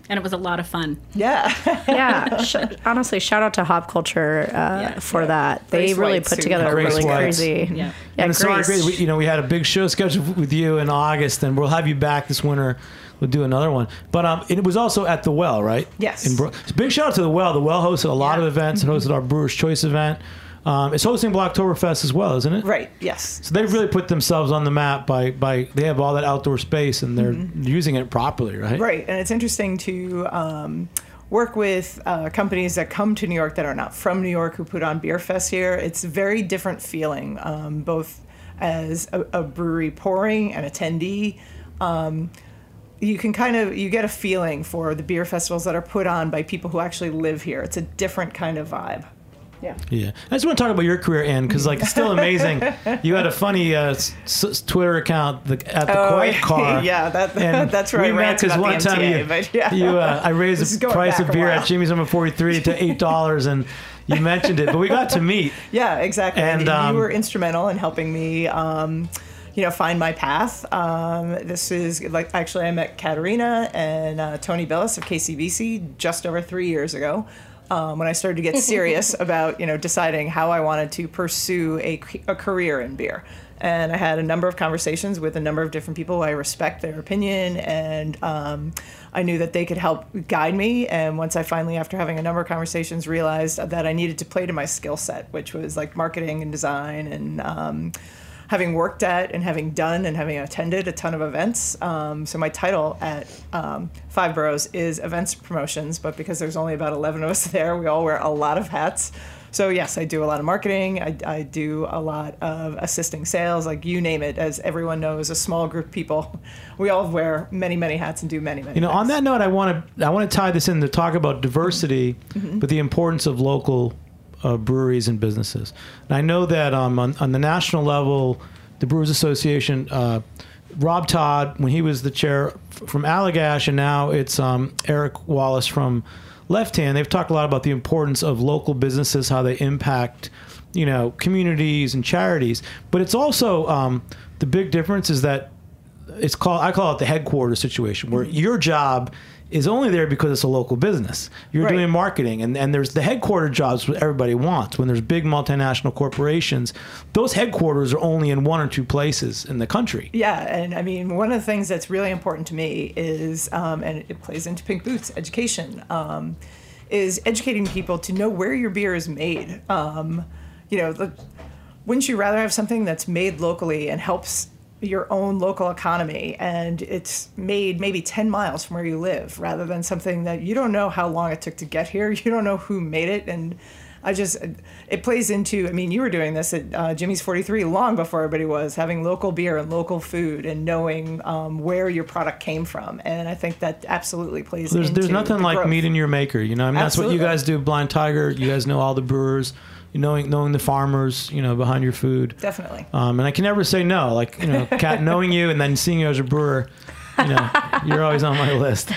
And it was a lot of fun. Yeah. yeah. Sh- honestly, shout out to Hop Culture uh, yeah, for yeah. that. They Grace really White put too. together a Grace really White. crazy. Yeah. Yeah, and sorry, Grace. we, you know, we had a big show scheduled with you in August, and we'll have you back this winter. We'll do another one. But um, it was also at the Well, right? Yes. In Bro- so big shout out to the Well. The Well hosted a lot Yeah. of events and hosted our Brewer's Choice event. Um, it's hosting Blocktoberfest as well, isn't it? Right. Yes. So they've really put themselves on the map by, by they have all that outdoor space and they're Mm-hmm. using it properly, right? Right, and it's interesting to um, work with uh, companies that come to New York that are not from New York who put on Beer Fest here. It's a very different feeling, um, both as a, a brewery pouring and attendee. Um, you can kind of you get a feeling for the beer festivals that are put on by people who actually live here. It's a different kind of vibe. Yeah. Yeah. I just want to talk about your career, Ann, because like it's still amazing. You had a funny uh, s- s- Twitter account the, at the Oh, Quiet Car. yeah, that, And that's where we I met rant about one the time M T A, you, but yeah. you uh, I This raised is the going price back of a beer while. at Jimmy's number forty-three to eight dollars, and you mentioned it, but we got to meet. Yeah, exactly. And, And, um, you were instrumental in helping me, um, you know, find my path. Um, this is like actually I met Katerina and uh, Tony Bellis of K C B C just over three years ago. Um, when I started to get serious about, you know, deciding how I wanted to pursue a, a career in beer. And I had a number of conversations with a number of different people. I respect their opinion, and um, I knew that they could help guide me. And once I finally, after having a number of conversations, realized that I needed to play to my skill set, which was like marketing and design and um, having worked at and having done and having attended a ton of events. Um, so my title at um, Five Boroughs is Events Promotions, but because there's only about eleven of us there, we all wear a lot of hats. So yes, I do a lot of marketing. I, I do a lot of assisting sales, like you name it. As everyone knows, a small group of people, we all wear many, many hats and do many, many You know, things. on that note, I want to I want to tie this in to talk about diversity, Mhm. but the importance of local uh, breweries and businesses. And I know that um, on, on the national level, the Brewers Association, uh, Rob Todd, when he was the chair f- from Allagash, and now it's um, Eric Wallace from Left Hand, they've talked a lot about the importance of local businesses, how they impact, you know, communities and charities. But it's also um, the big difference is that it's called I call it the headquarters situation, where your job is only there because it's a local business. You're Right. doing marketing, and, and there's the headquarter jobs what everybody wants. When there's big multinational corporations, those headquarters are only in one or two places in the country. Yeah, and I mean, one of the things that's really important to me is, um, and it plays into Pink Boots, education, um, is educating people to know where your beer is made. Um, you know, the, wouldn't you rather have something that's made locally and helps your own local economy, and it's made maybe ten miles from where you live, rather than something that you don't know how long it took to get here, you don't know who made it, and I just, it plays into, I mean, you were doing this at uh, Jimmy's forty-three long before everybody was, having local beer and local food and knowing um, where your product came from. And I think that absolutely plays There's into there's nothing the like growth. meeting your maker. You know, I mean, that's what you Absolutely. guys do. Blind Tiger. You guys know all the brewers. You knowing knowing the farmers. You know, behind your food. Definitely. Um, and I can never say no. Like you know, Kat, knowing you and then seeing you as a brewer, you know, you're always on my list.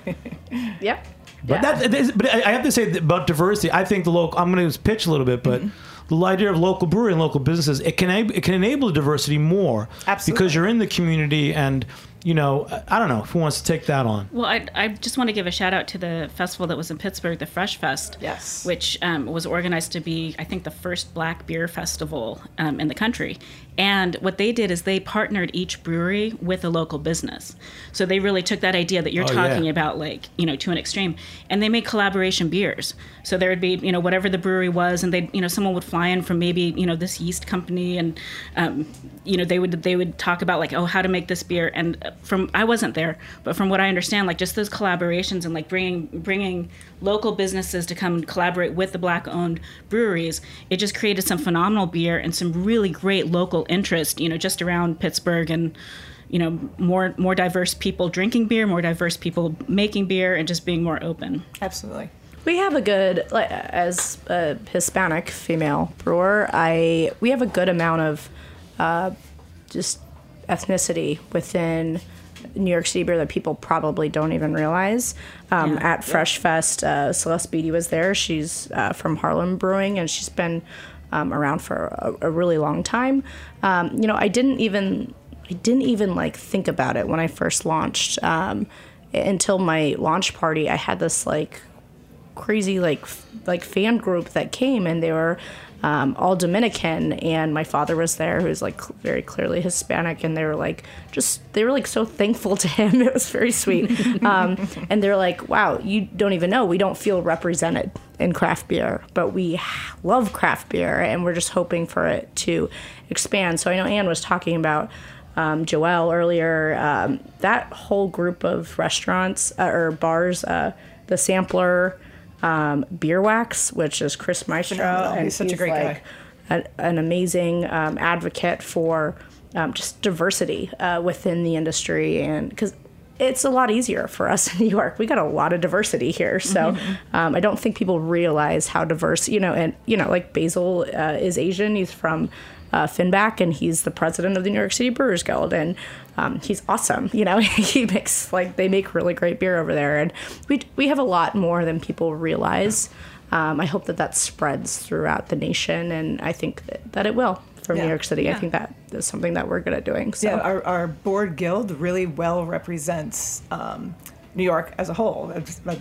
Yep. But that, it is- but I I have to say that about diversity. I think the local. I'm going to pitch a little bit, but the idea of local brewery and local businesses it can ab- it can enable diversity more. Absolutely. Because you're in the community, and you know, I- I don't know who wants to take that on. Well, I, I just want to give a shout out to the festival that was in Pittsburgh, the Fresh Fest. Yes. Which um, was organized to be, I think, the first black beer festival um, in the country. And what they did is they partnered each brewery with a local business. So they really took that idea that you're Oh, talking yeah. about, like, you know, to an extreme. And they made collaboration beers. So there would be, you know, whatever the brewery was, and they, you know, someone would fly in from maybe, you know, this yeast company, and, um, you know, they would they would talk about like, oh, how to make this beer. And from I wasn't there, but from what I understand, like just those collaborations and like bringing bringing local businesses to come and collaborate with the black-owned breweries, it just created some phenomenal beer and some really great local interest, you know, just around Pittsburgh, and you know, more more diverse people drinking beer, more diverse people making beer, and just being more open. Absolutely. We have a good, like, as a Hispanic female brewer, I we have a good amount of uh, just ethnicity within New York City beer that people probably don't even realize. Um, Yeah. at Fresh Fest, uh, Celeste Beatty was there. She's uh, from Harlem Brewing, and she's been um, around for a, a really long time. Um, you know, I didn't even I didn't even like think about it when I first launched. Um, until my launch party, I had this like crazy like f- like fan group that came, and they were um, all Dominican, and my father was there, who's like cl- very clearly Hispanic, and they were like just they were like so thankful to him. It was very sweet, um, and they're like, wow, you don't even know, we don't feel represented in craft beer, but we love craft beer, and we're just hoping for it to expand. So I know Anne was talking about um, Joelle earlier. Um, that whole group of restaurants uh, or bars, uh, the Sampler, um, Beer Wax, which is Chris Maestro, Phenomenal. and He's such a great like a, an amazing um, advocate for um, just diversity uh, within the industry, and because it's a lot easier for us in New York. We got a lot of diversity here, so Mm-hmm. um, I don't think people realize how diverse. You know, and you know, like Basil uh, is Asian. He's from uh, Finback, and he's the president of the New York City Brewers Guild, and um, he's awesome. You know, he makes like they make really great beer over there, and we we have a lot more than people realize. Um, I hope that that spreads throughout the nation, and I think that, that it will. From Yeah. New York City, Yeah. I think that is something that we're good at doing. So. Yeah, our, our board guild really well represents um, New York as a whole. It's- but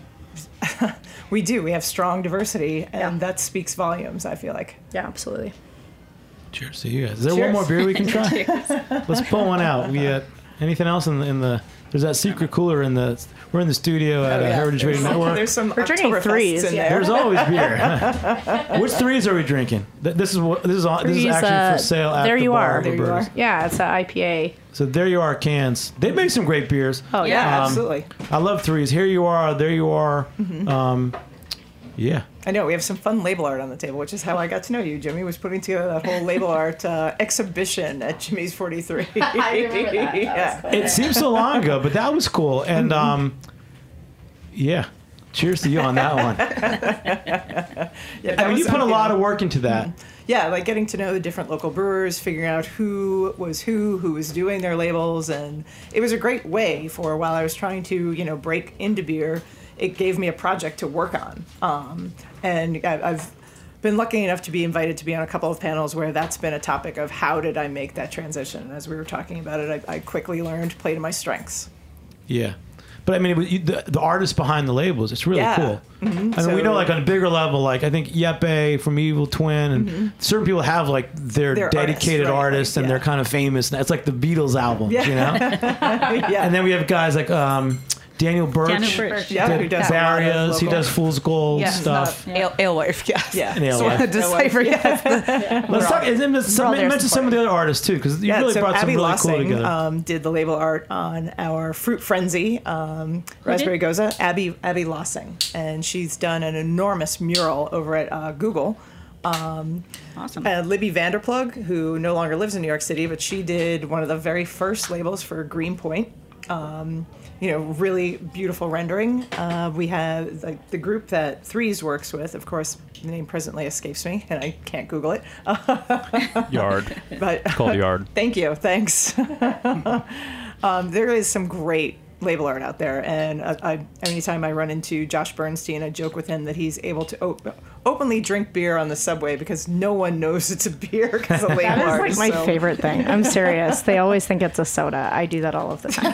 we do. We have strong diversity, and that speaks volumes, I feel like. Yeah, absolutely. Cheers to you guys. Is there Cheers. one more beer we can try? Cheers. Let's pull one out. We uh, anything else in the, in the? There's that secret cooler in the. We're in the studio at Oh, uh, yeah. Heritage Radio There's- Network. There's some We're drinking Oktoberfests threes, in yeah. there. There's always beer. Which threes are we drinking? Th- This is what this is. On, this is Threes, actually uh, for sale at there the you bar. are. of There you Roberta's. are. Yeah, it's an I P A. So there you are, cans. They make some great beers. Oh, yeah. Yeah, absolutely. I love threes. Here you are. There you are. Mhm. Um, yeah. I know, we have some fun label art on the table, which is how I got to know you. Jimmy was putting together that whole label art uh, exhibition at Jimmy's forty-three. I remember that. That was Yeah. It seems so long ago, but that was cool. And um, yeah, cheers to you on that one. Yeah, that I mean, was you put a something- lot of work into that. Yeah, like getting to know the different local brewers, figuring out who was who, who was doing their labels, and it was a great way for while I was trying to, you know, break into beer, it gave me a project to work on. Um, and I, I've been lucky enough to be invited to be on a couple of panels where that's been a topic of how did I make that transition. As we were talking about it, I, I quickly learned play to my strengths. Yeah. But I mean, it was, you- the, the artist behind the labels, it's really Yeah. cool. Mhm. I mean, So- we know, like, on a bigger level, like, I think Yeppe from Evil Twin, and Mhm. certain people have, like, their They're dedicated artists, right, artists, like, and yeah. they're kind of famous. It's like the Beatles albums, Yeah. you know? Yeah. And then we have guys like um, Daniel Birch. Daniel Birch. Yeah, did who does a lot of Barrios. He local- does Fool's Gold Yeah, stuff. Ale- Alewife, yes. Yeah. And So Alewife. Decipher, yes. Let's talk. And then We're some, all there mention some of the other artists too, because you Yeah, really so brought some Abby really cool Lossing together. um, did the label art on our Fruit Frenzy um, Raspberry Goza. Abby Abby Lossing, and she's done an enormous mural over at uh, Google. Um, Awesome. uh, Libby Vanderplug, who no longer lives in New York City, but she did one of the very first labels for Greenpoint. Um, you know, really beautiful rendering. Uh, we have like the group that Threes works with. Of course, the name presently escapes me, and I can't Google it. Yard. But It's called Yard. Thank you. Thanks. um, there is some great label art out there, and uh, I, anytime I run into Josh Bernstein, I joke with him that he's able to op- openly drink beer on the subway because no one knows it's a beer because of label That is art. like my so- favorite thing. I'm serious. They always think it's a soda. I do that all of the time.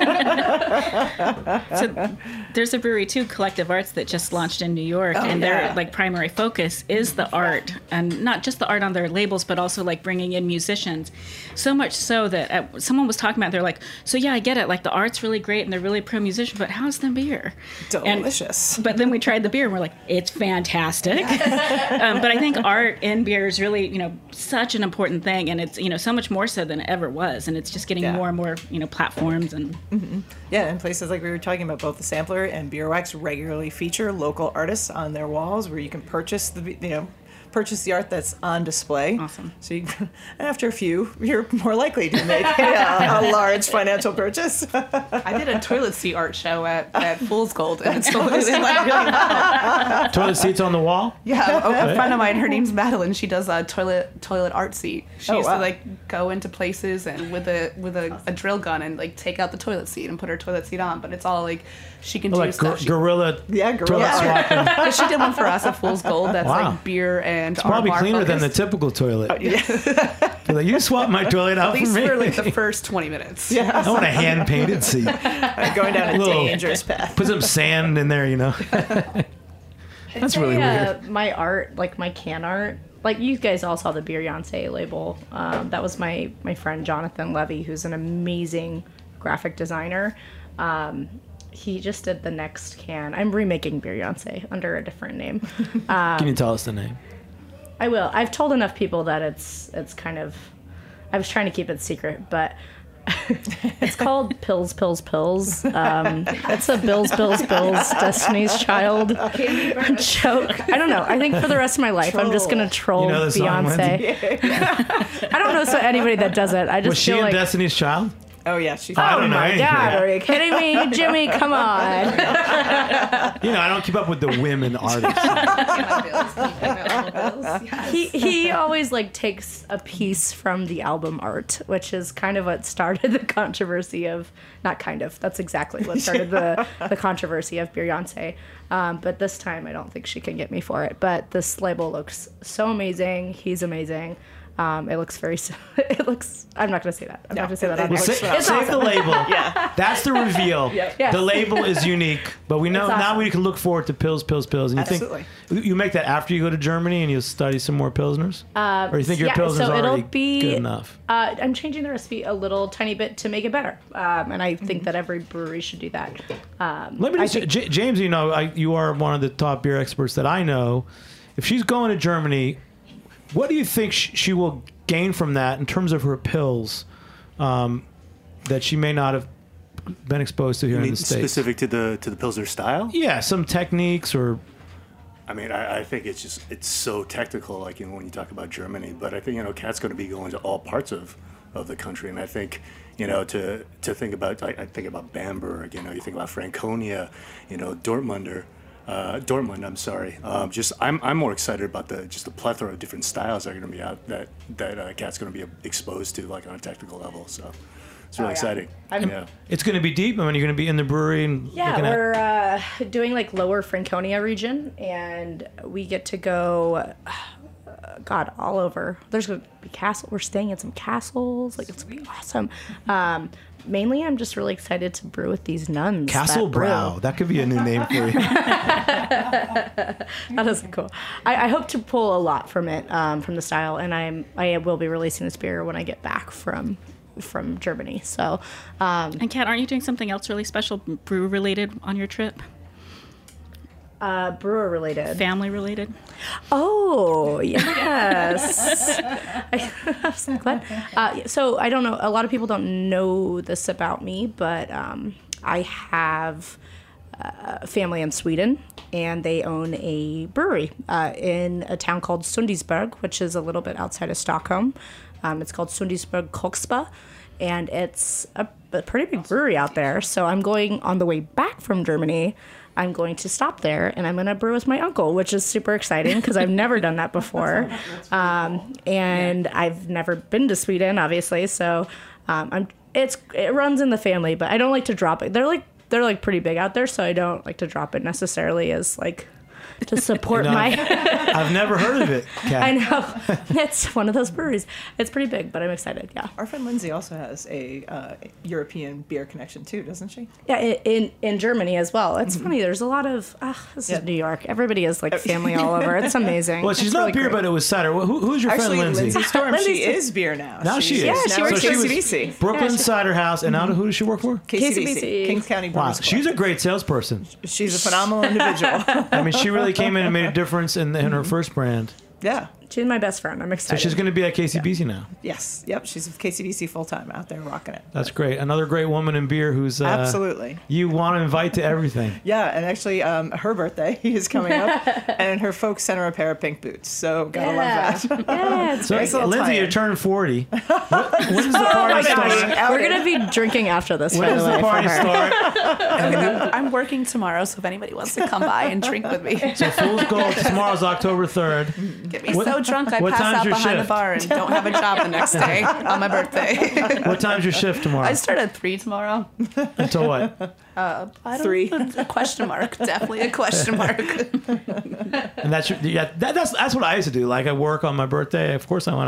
So there's a brewery too, Collective Arts, that just launched in New York, Oh, and yeah. their like primary focus is the art, and not just the art on their labels, but also like bringing in musicians. So much so that uh, someone was talking about, they're like, so yeah, I get it, like the art's really great and they're really pro musician, but how's the beer? Delicious. And, but then we tried the beer and we're like, it's fantastic. um, but I think art in beer is really, you know, such an important thing, and it's, you know, so much more so than it ever was, and it's just getting Yeah. more and more, you know, platforms and. Mhm. Yeah, and places like we were talking about, both the Sampler and Beer Wax regularly feature local artists on their walls where you can purchase the, you know, purchase the art that's on display. Awesome. So you, and after a few, you're more likely to make a, a large financial purchase. I did a toilet seat art show at, at Fool's Gold, and it's it went like really well. Toilet seats on the wall. Yeah, a, a Okay. friend of mine, her name's Madeline. She does a toilet toilet art seat. She Oh, used wow. to like go into places and with a with a, a drill gun and like take out the toilet seat and put her toilet seat on. But it's all like she can do Like stuff. gor- She- gorilla. Yeah, Toilet gorilla. swapping. But she did one for us at Fool's Gold. That's Wow. like beer and It's probably art bar cleaner than the focused. typical toilet. Be like, you swap my toilet out At least for me. for like the first twenty minutes. Yeah. I want a hand painted seat. Going down a Little- dangerous path. Put some sand in there, you know. That's really uh, weird. My art, like my can art, like you guys all saw the Beyonce label. Um, that was my my friend Jonathan Levy, who's an amazing graphic designer. Um, he just did the next can. I'm remaking Beyonce under a different name. Um, Can you tell us the name? I will. I've told enough people that it's it's kind of. I was trying to keep it secret, but it's called Pills, Pills, Pills. Um, it's a Bills, Bills, Bills, Destiny's Child joke. I don't know. I think for the rest of my life, I'm just gonna troll You know the song, Beyonce. I don't know so anybody that does it. I just Was she feel in like. Destiny's Child? Oh yeah, she's. I Oh don't know my anything. God! Are you kidding me, Jimmy? Come on. You know, I don't keep up with the women artists. he he always like takes a piece from the album art, which is kind of what started the controversy of not kind of that's exactly what started the the controversy of Beyonce. Um, but this time I don't think she can get me for it. But this label looks so amazing. He's amazing. Um, it looks very. It looks. I'm not going to say that. I'm not going to say that. on Well, air. say, It's save awesome. the label. Yeah. That's the reveal. Yep. Yes. The label is unique, but we know It's now awesome. we can look forward to pills, pills, pills. And you Absolutely. think you make that after you go to Germany and you study some more pilsners, Uh, or you think your yeah, pilsner's so it'll already be, good enough? Uh, I'm changing the recipe a little tiny bit to make it better, um, and I think that every brewery should do that. Um, Let me I just, think- J- James. You know, I, you are one of the top beer experts that I know. If she's going to Germany, what do you think sh- she will gain from that in terms of her pills um, that she may not have been exposed to here You in mean the States? specific to the to the Pilsner style? Yeah, some techniques or. I mean, I, I think it's just it's so technical, like you know, when you talk about Germany. But I think you know, Kat's going to be going to all parts of, of the country, and I think you know to to think about I, I think about Bamberg, you know, you think about Franconia, you know, Dortmunder. Uh, Dortmund, I'm sorry. Um, just I'm I'm more excited about the just the plethora of different styles that are going to be out that that uh, Kat's going to be exposed to, like on a technical level. So it's really Oh, yeah. exciting. I'm- yeah. It's going to be deep. I mean, you're going to be in the brewery and Yeah, looking at. we're uh, doing like Lower Franconia region, and we get to go. Uh, God, all over. There's gonna be castle. We're staying in some castles. Like it's gonna be awesome. Um, mainly, I'm just really excited to brew with these nuns. Castle that brew. Brow. That could be a new name for you. That is cool. I, I hope to pull a lot from it, um, from the style, and I'm I will be releasing this beer when I get back from from Germany. So, um, And Kat, aren't you doing something else really special, brew related on your trip? uh, brewer related, Family related? Oh yes. I, I'm so glad. Uh, so I don't know. A lot of people don't know this about me, but um, I have uh, family in Sweden, and they own a brewery uh, in a town called Sundisberg, which is a little bit outside of Stockholm. Um, it's called Sundisberg Kokspa, and it's a, a pretty big brewery out there. So I'm going on the way back from Germany. I'm going to stop there, and I'm going to brew with my uncle, which is super exciting because I've never done that before, um, and I've never been to Sweden, obviously. So um, I'm it's it runs in the family, but I don't like to drop it. They're like they're like pretty big out there, so I don't like to drop it necessarily as like to support No, my. I've never heard of it, Kat. I know it's one of those breweries. It's pretty big, but I'm excited. Yeah. Our friend Lindsay also has a uh, European beer connection too, doesn't she? Yeah, in in, in Germany as well. It's funny. There's a lot of ah, this Yeah. is New York. Everybody is like family all over. It's amazing. Well, she's It's not really beer, great. but it was cider. Who, who's your Actually, friend, Lindsay? Lindsay Storm, she Lindsay- is beer now. Now she is. Yeah, she so works she at was C B C. Brooklyn Yeah, she- Cider House, and now who does she work for? K C B C, K C B C. Kings County Wow, Brewers she's a Club. great salesperson. She's a phenomenal individual. I mean, she really came in and made a difference in, in her first brand. Yeah. She's my best friend. I'm So excited. she's going to be at K C B C now. Yes. Yep. She's with K C B C full time out there rocking it. That's great. Another great woman in beer who's uh, Absolutely. you want to invite to everything. Yeah, and actually, um, her birthday is coming up, and her folks sent her a pair of pink boots. So gotta Yeah. love that. Yeah, it's So, Nice little Lindsay, tie-in. you're turning forty. What, when does the party my start? gosh. We're gonna be drinking after this. When by does the the way, party for her. start? I'm working tomorrow, so if anybody wants to come by and drink with me, So Fool's Gold tomorrow's October third. get me What- so drunk I what pass time's out your behind shift? the bar and don't have a job the next day on my birthday. What time's your shift tomorrow? I start at three tomorrow. Until what? Uh, I don't, Three. A question mark. Definitely a question mark. And that's your, yeah, that, that's that's what I used to do. Like I work on my birthday. Of course, I want to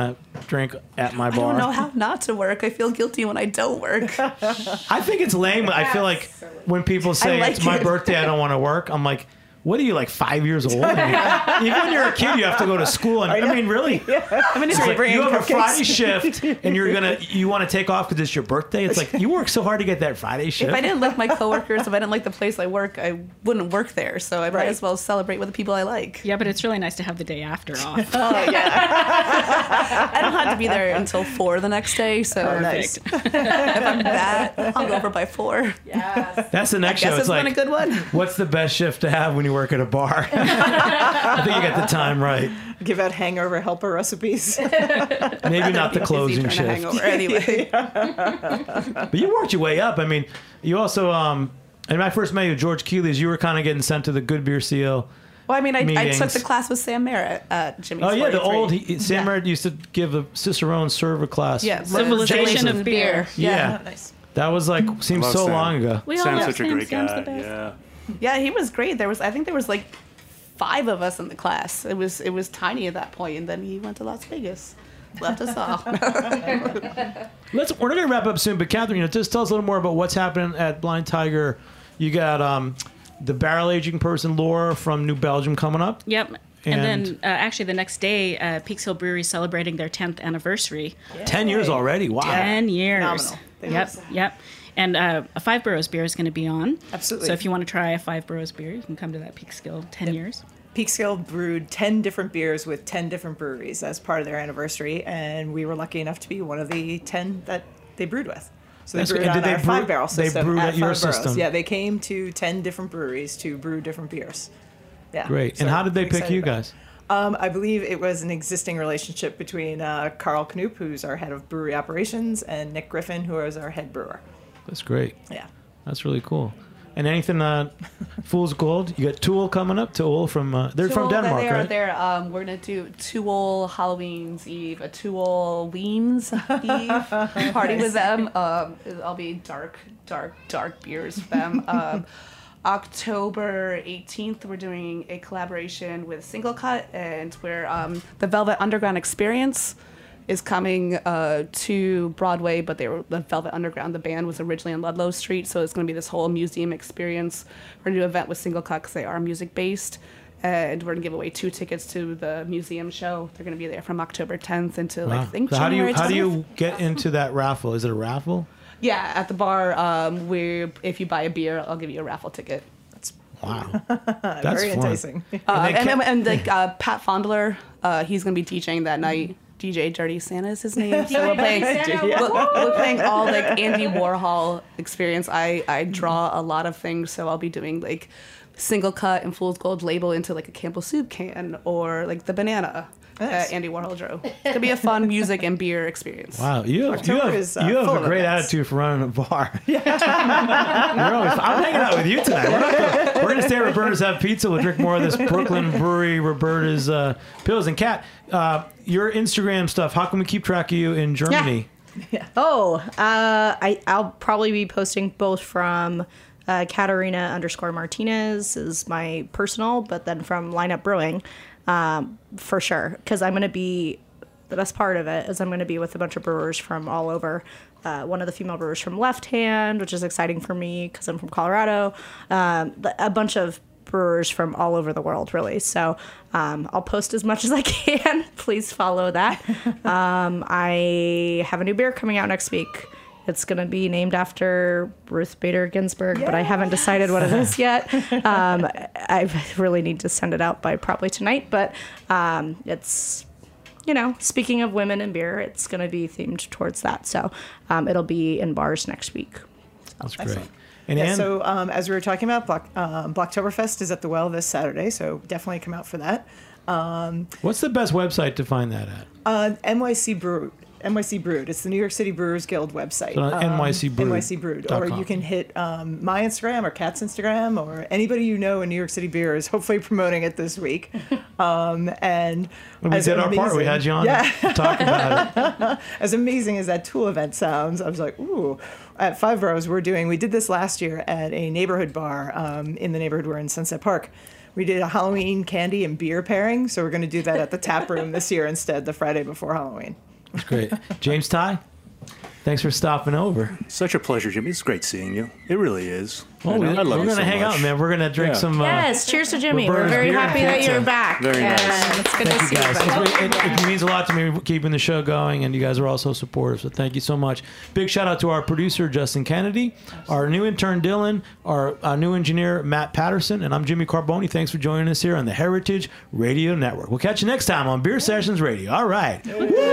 drink at my I bar. don't know how not to work. I feel guilty when I don't work. I think it's lame. I feel like when people say like it's my it. birthday, I don't want to work. I'm like, what are you, like five years old? I mean, even when you're a kid, you have to go to school. And I mean, really, I mean, it's like, you have a Friday cupcakes. shift, and you're gonna you want to take off because it's your birthday. It's like you work so hard to get that Friday shift. If I didn't like my coworkers, if I didn't like the place I work, I wouldn't work there. So I might Right. as well celebrate with the people I like. Yeah, but it's really nice to have the day after off. Oh, yeah. I don't have to be there until four the next day. So Perfect. if I'm that hungover by four, yeah. That's the next I guess show. it's It's like, been a good one. what's the best shift to have when you work at a bar? I think you got the time right. Give out hangover helper recipes. Maybe not the closing Busy trying to shift. hangover anyway. But you worked your way up. I mean, you also, um, and when I first met you, George Keeley's, you were kind of getting sent to the Good Beer Seal. Well, I mean, I, I meetings. took the class with Sam Merritt at Jimmy's. Oh, yeah, the forty-three. old, he, Sam Yeah. Merritt used to give a Cicerone server class. Yeah, Civilization of Beer. Yeah. Nice. That was like, seems love so Sam. long ago. We all Sam's love such a Sam. great Sam's guy. the best. Yeah. Yeah, he was great. There was, I think there was like five of us in the class. It was, it was tiny at that point, and then he went to Las Vegas, left us all. Let's, we're going to wrap up soon, but Catherine, you know, just tell us a little more about what's happening at Blind Tiger. You got um, the barrel aging person, Laura, from New Belgium coming up. Yep. And, And- then uh, actually the next day, uh, Peaks Hill Brewery is celebrating their tenth anniversary. Ten years already. Wow. ten years. Phenomenal. They Yep, were- yep. And uh, a Five Boroughs beer is going to be on. Absolutely. So if you want to try a Five Boroughs beer, you can come to that Peekskill ten years. Peekskill brewed ten different beers with ten different breweries as part of their anniversary, and we were lucky enough to be one of the ten that they brewed with. So they That's brewed good. And on did they our brew- five barrel they system brewed at at your Five Boroughs. system? Yeah, they came to ten different breweries to brew different beers. Yeah. Great. So And how did they we're pick excited you about it. guys? Um, I believe it was an existing relationship between uh, Carl Knoop, who's our head of brewery operations, and Nick Griffin, who is our head brewer. That's great. Yeah. That's really cool. And anything, uh, Fool's Gold? You got Tool coming up. Tool from, uh, they're from Tool, Denmark, they are right? there. Um, we're gonna do Tool Halloween's Eve, a Tool Weens Eve party with them. Um, I'll be dark, dark, dark beers with them. Um, October eighteenth, we're doing a collaboration with Single Cut, and we're um, the Velvet Underground Experience is coming uh, to Broadway, but they were the Velvet Underground. The band was originally on Ludlow Street, so it's going to be this whole museum experience. We're going to do an event with Single Cut because they are music based, and we're going to give away two tickets to the museum show. They're going to be there from October tenth until Wow. I think So how do you January how do twentieth. you get into that raffle? Is it a raffle? Yeah, at the bar, um, where if you buy a beer, I'll give you a raffle ticket. Wow. That's That's very fun. enticing. Uh, then and, Ca- and, and like uh, Pat Fondler, uh, he's gonna be DJing that night. D J Dirty Santa is his name. So we're playing, we're, we're playing all like Andy Warhol experience. I, I draw a lot of things, so I'll be doing like Single Cut and Fool's Gold label into like a Campbell soup can, or like the banana Nice. that Andy Warhol drew. It's gonna be a fun music and beer experience. Wow, you have, you October have, is, uh, you have full a of great events. attitude for running a bar. You're always, I'm hanging out with you tonight. We're, not gonna, we're gonna stay at Roberta's, have pizza. We'll drink more of this Brooklyn Brewery Roberta's uh, pills. And Kat, uh, your Instagram stuff. How can we keep track of you in Germany? Oh, uh, I I'll probably be posting both from uh, Katarina underscore Martinez is my personal, but then from Lineup Brewing, um, for sure, because I'm gonna be the best part of it is I'm gonna be with a bunch of brewers from all over. Uh, one of the female brewers from Left Hand, which is exciting for me because I'm from Colorado. Um, a bunch of brewers from all over the world, really. So um, I'll post as much as I can. Please follow that. Um, I have a new beer coming out next week. It's going to be named after Ruth Bader Ginsburg, but I haven't decided what it is yet. Um, I really need to send it out by probably tonight, but um, it's, you know, speaking of women and beer, it's going to be themed towards that. So um, it'll be in bars next week. That's great. Excellent. And yeah, Ann, so um, as we were talking about, Block, um, Blocktoberfest is at the Well this Saturday, so definitely come out for that. Um, what's the best website to find that at? uh, N Y C Brewed. N Y C Brewed. It's the New York City Brewers Guild website. So, N Y C Brewed N Y C Brewed. dot Or com. you can hit um, my Instagram or Kat's Instagram or anybody you know in New York City beer is hopefully promoting it this week. Um, and When we as did our part, we amazing- had you on yeah. to talk about it. As amazing as that Tool event sounds, I was like, ooh. At Five Boroughs, we're doing, we did this last year at a neighborhood bar um, in the neighborhood we're in, Sunset Park. We did a Halloween candy and beer pairing, so we're going to do that at the tap room this year instead, the Friday before Halloween. That's great. James Ty, thanks for stopping over. Such a pleasure, Jimmy. It's great seeing you. It really is. Oh, I, we, I love we're you gonna so hang much. out, man. We're gonna drink Yeah. some. Uh, Yes, cheers to Jimmy. We're Roberta's very beer happy and that pizza. you're back. Very nice. And it's good Thank to you see guys. you. It's- It, it means a lot to me keeping the show going, and you guys are also supportive. So thank you so much. Big shout out to our producer Justin Kennedy, our new intern Dylan, our, our new engineer Matt Patterson, and I'm Jimmy Carboni. Thanks for joining us here on the Heritage Radio Network. We'll catch you next time on Beer Sessions Radio. All right.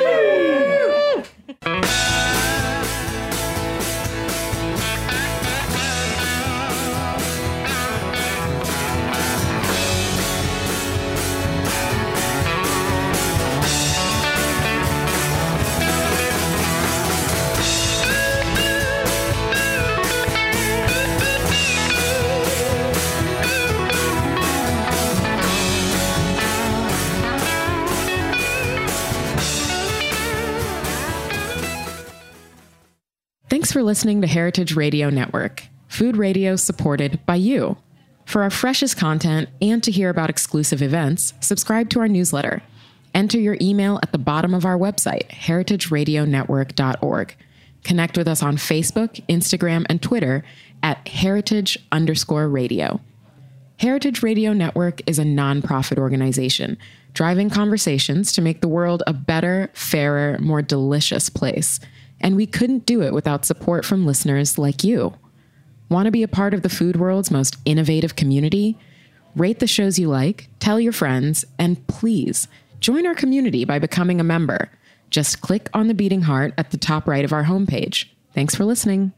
Thanks for listening to Heritage Radio Network, food radio supported by you. For our freshest content and to hear about exclusive events, subscribe to our newsletter. Enter your email at the bottom of our website, heritage radio network dot org. Connect with us on Facebook, Instagram, and Twitter at heritage underscore radio. Heritage Radio Network is a nonprofit organization driving conversations to make the world a better, fairer, more delicious place. And we couldn't do it without support from listeners like you. Want to be a part of the food world's most innovative community? Rate the shows you like, tell your friends, and please join our community by becoming a member. Just click on the beating heart at the top right of our homepage. Thanks for listening.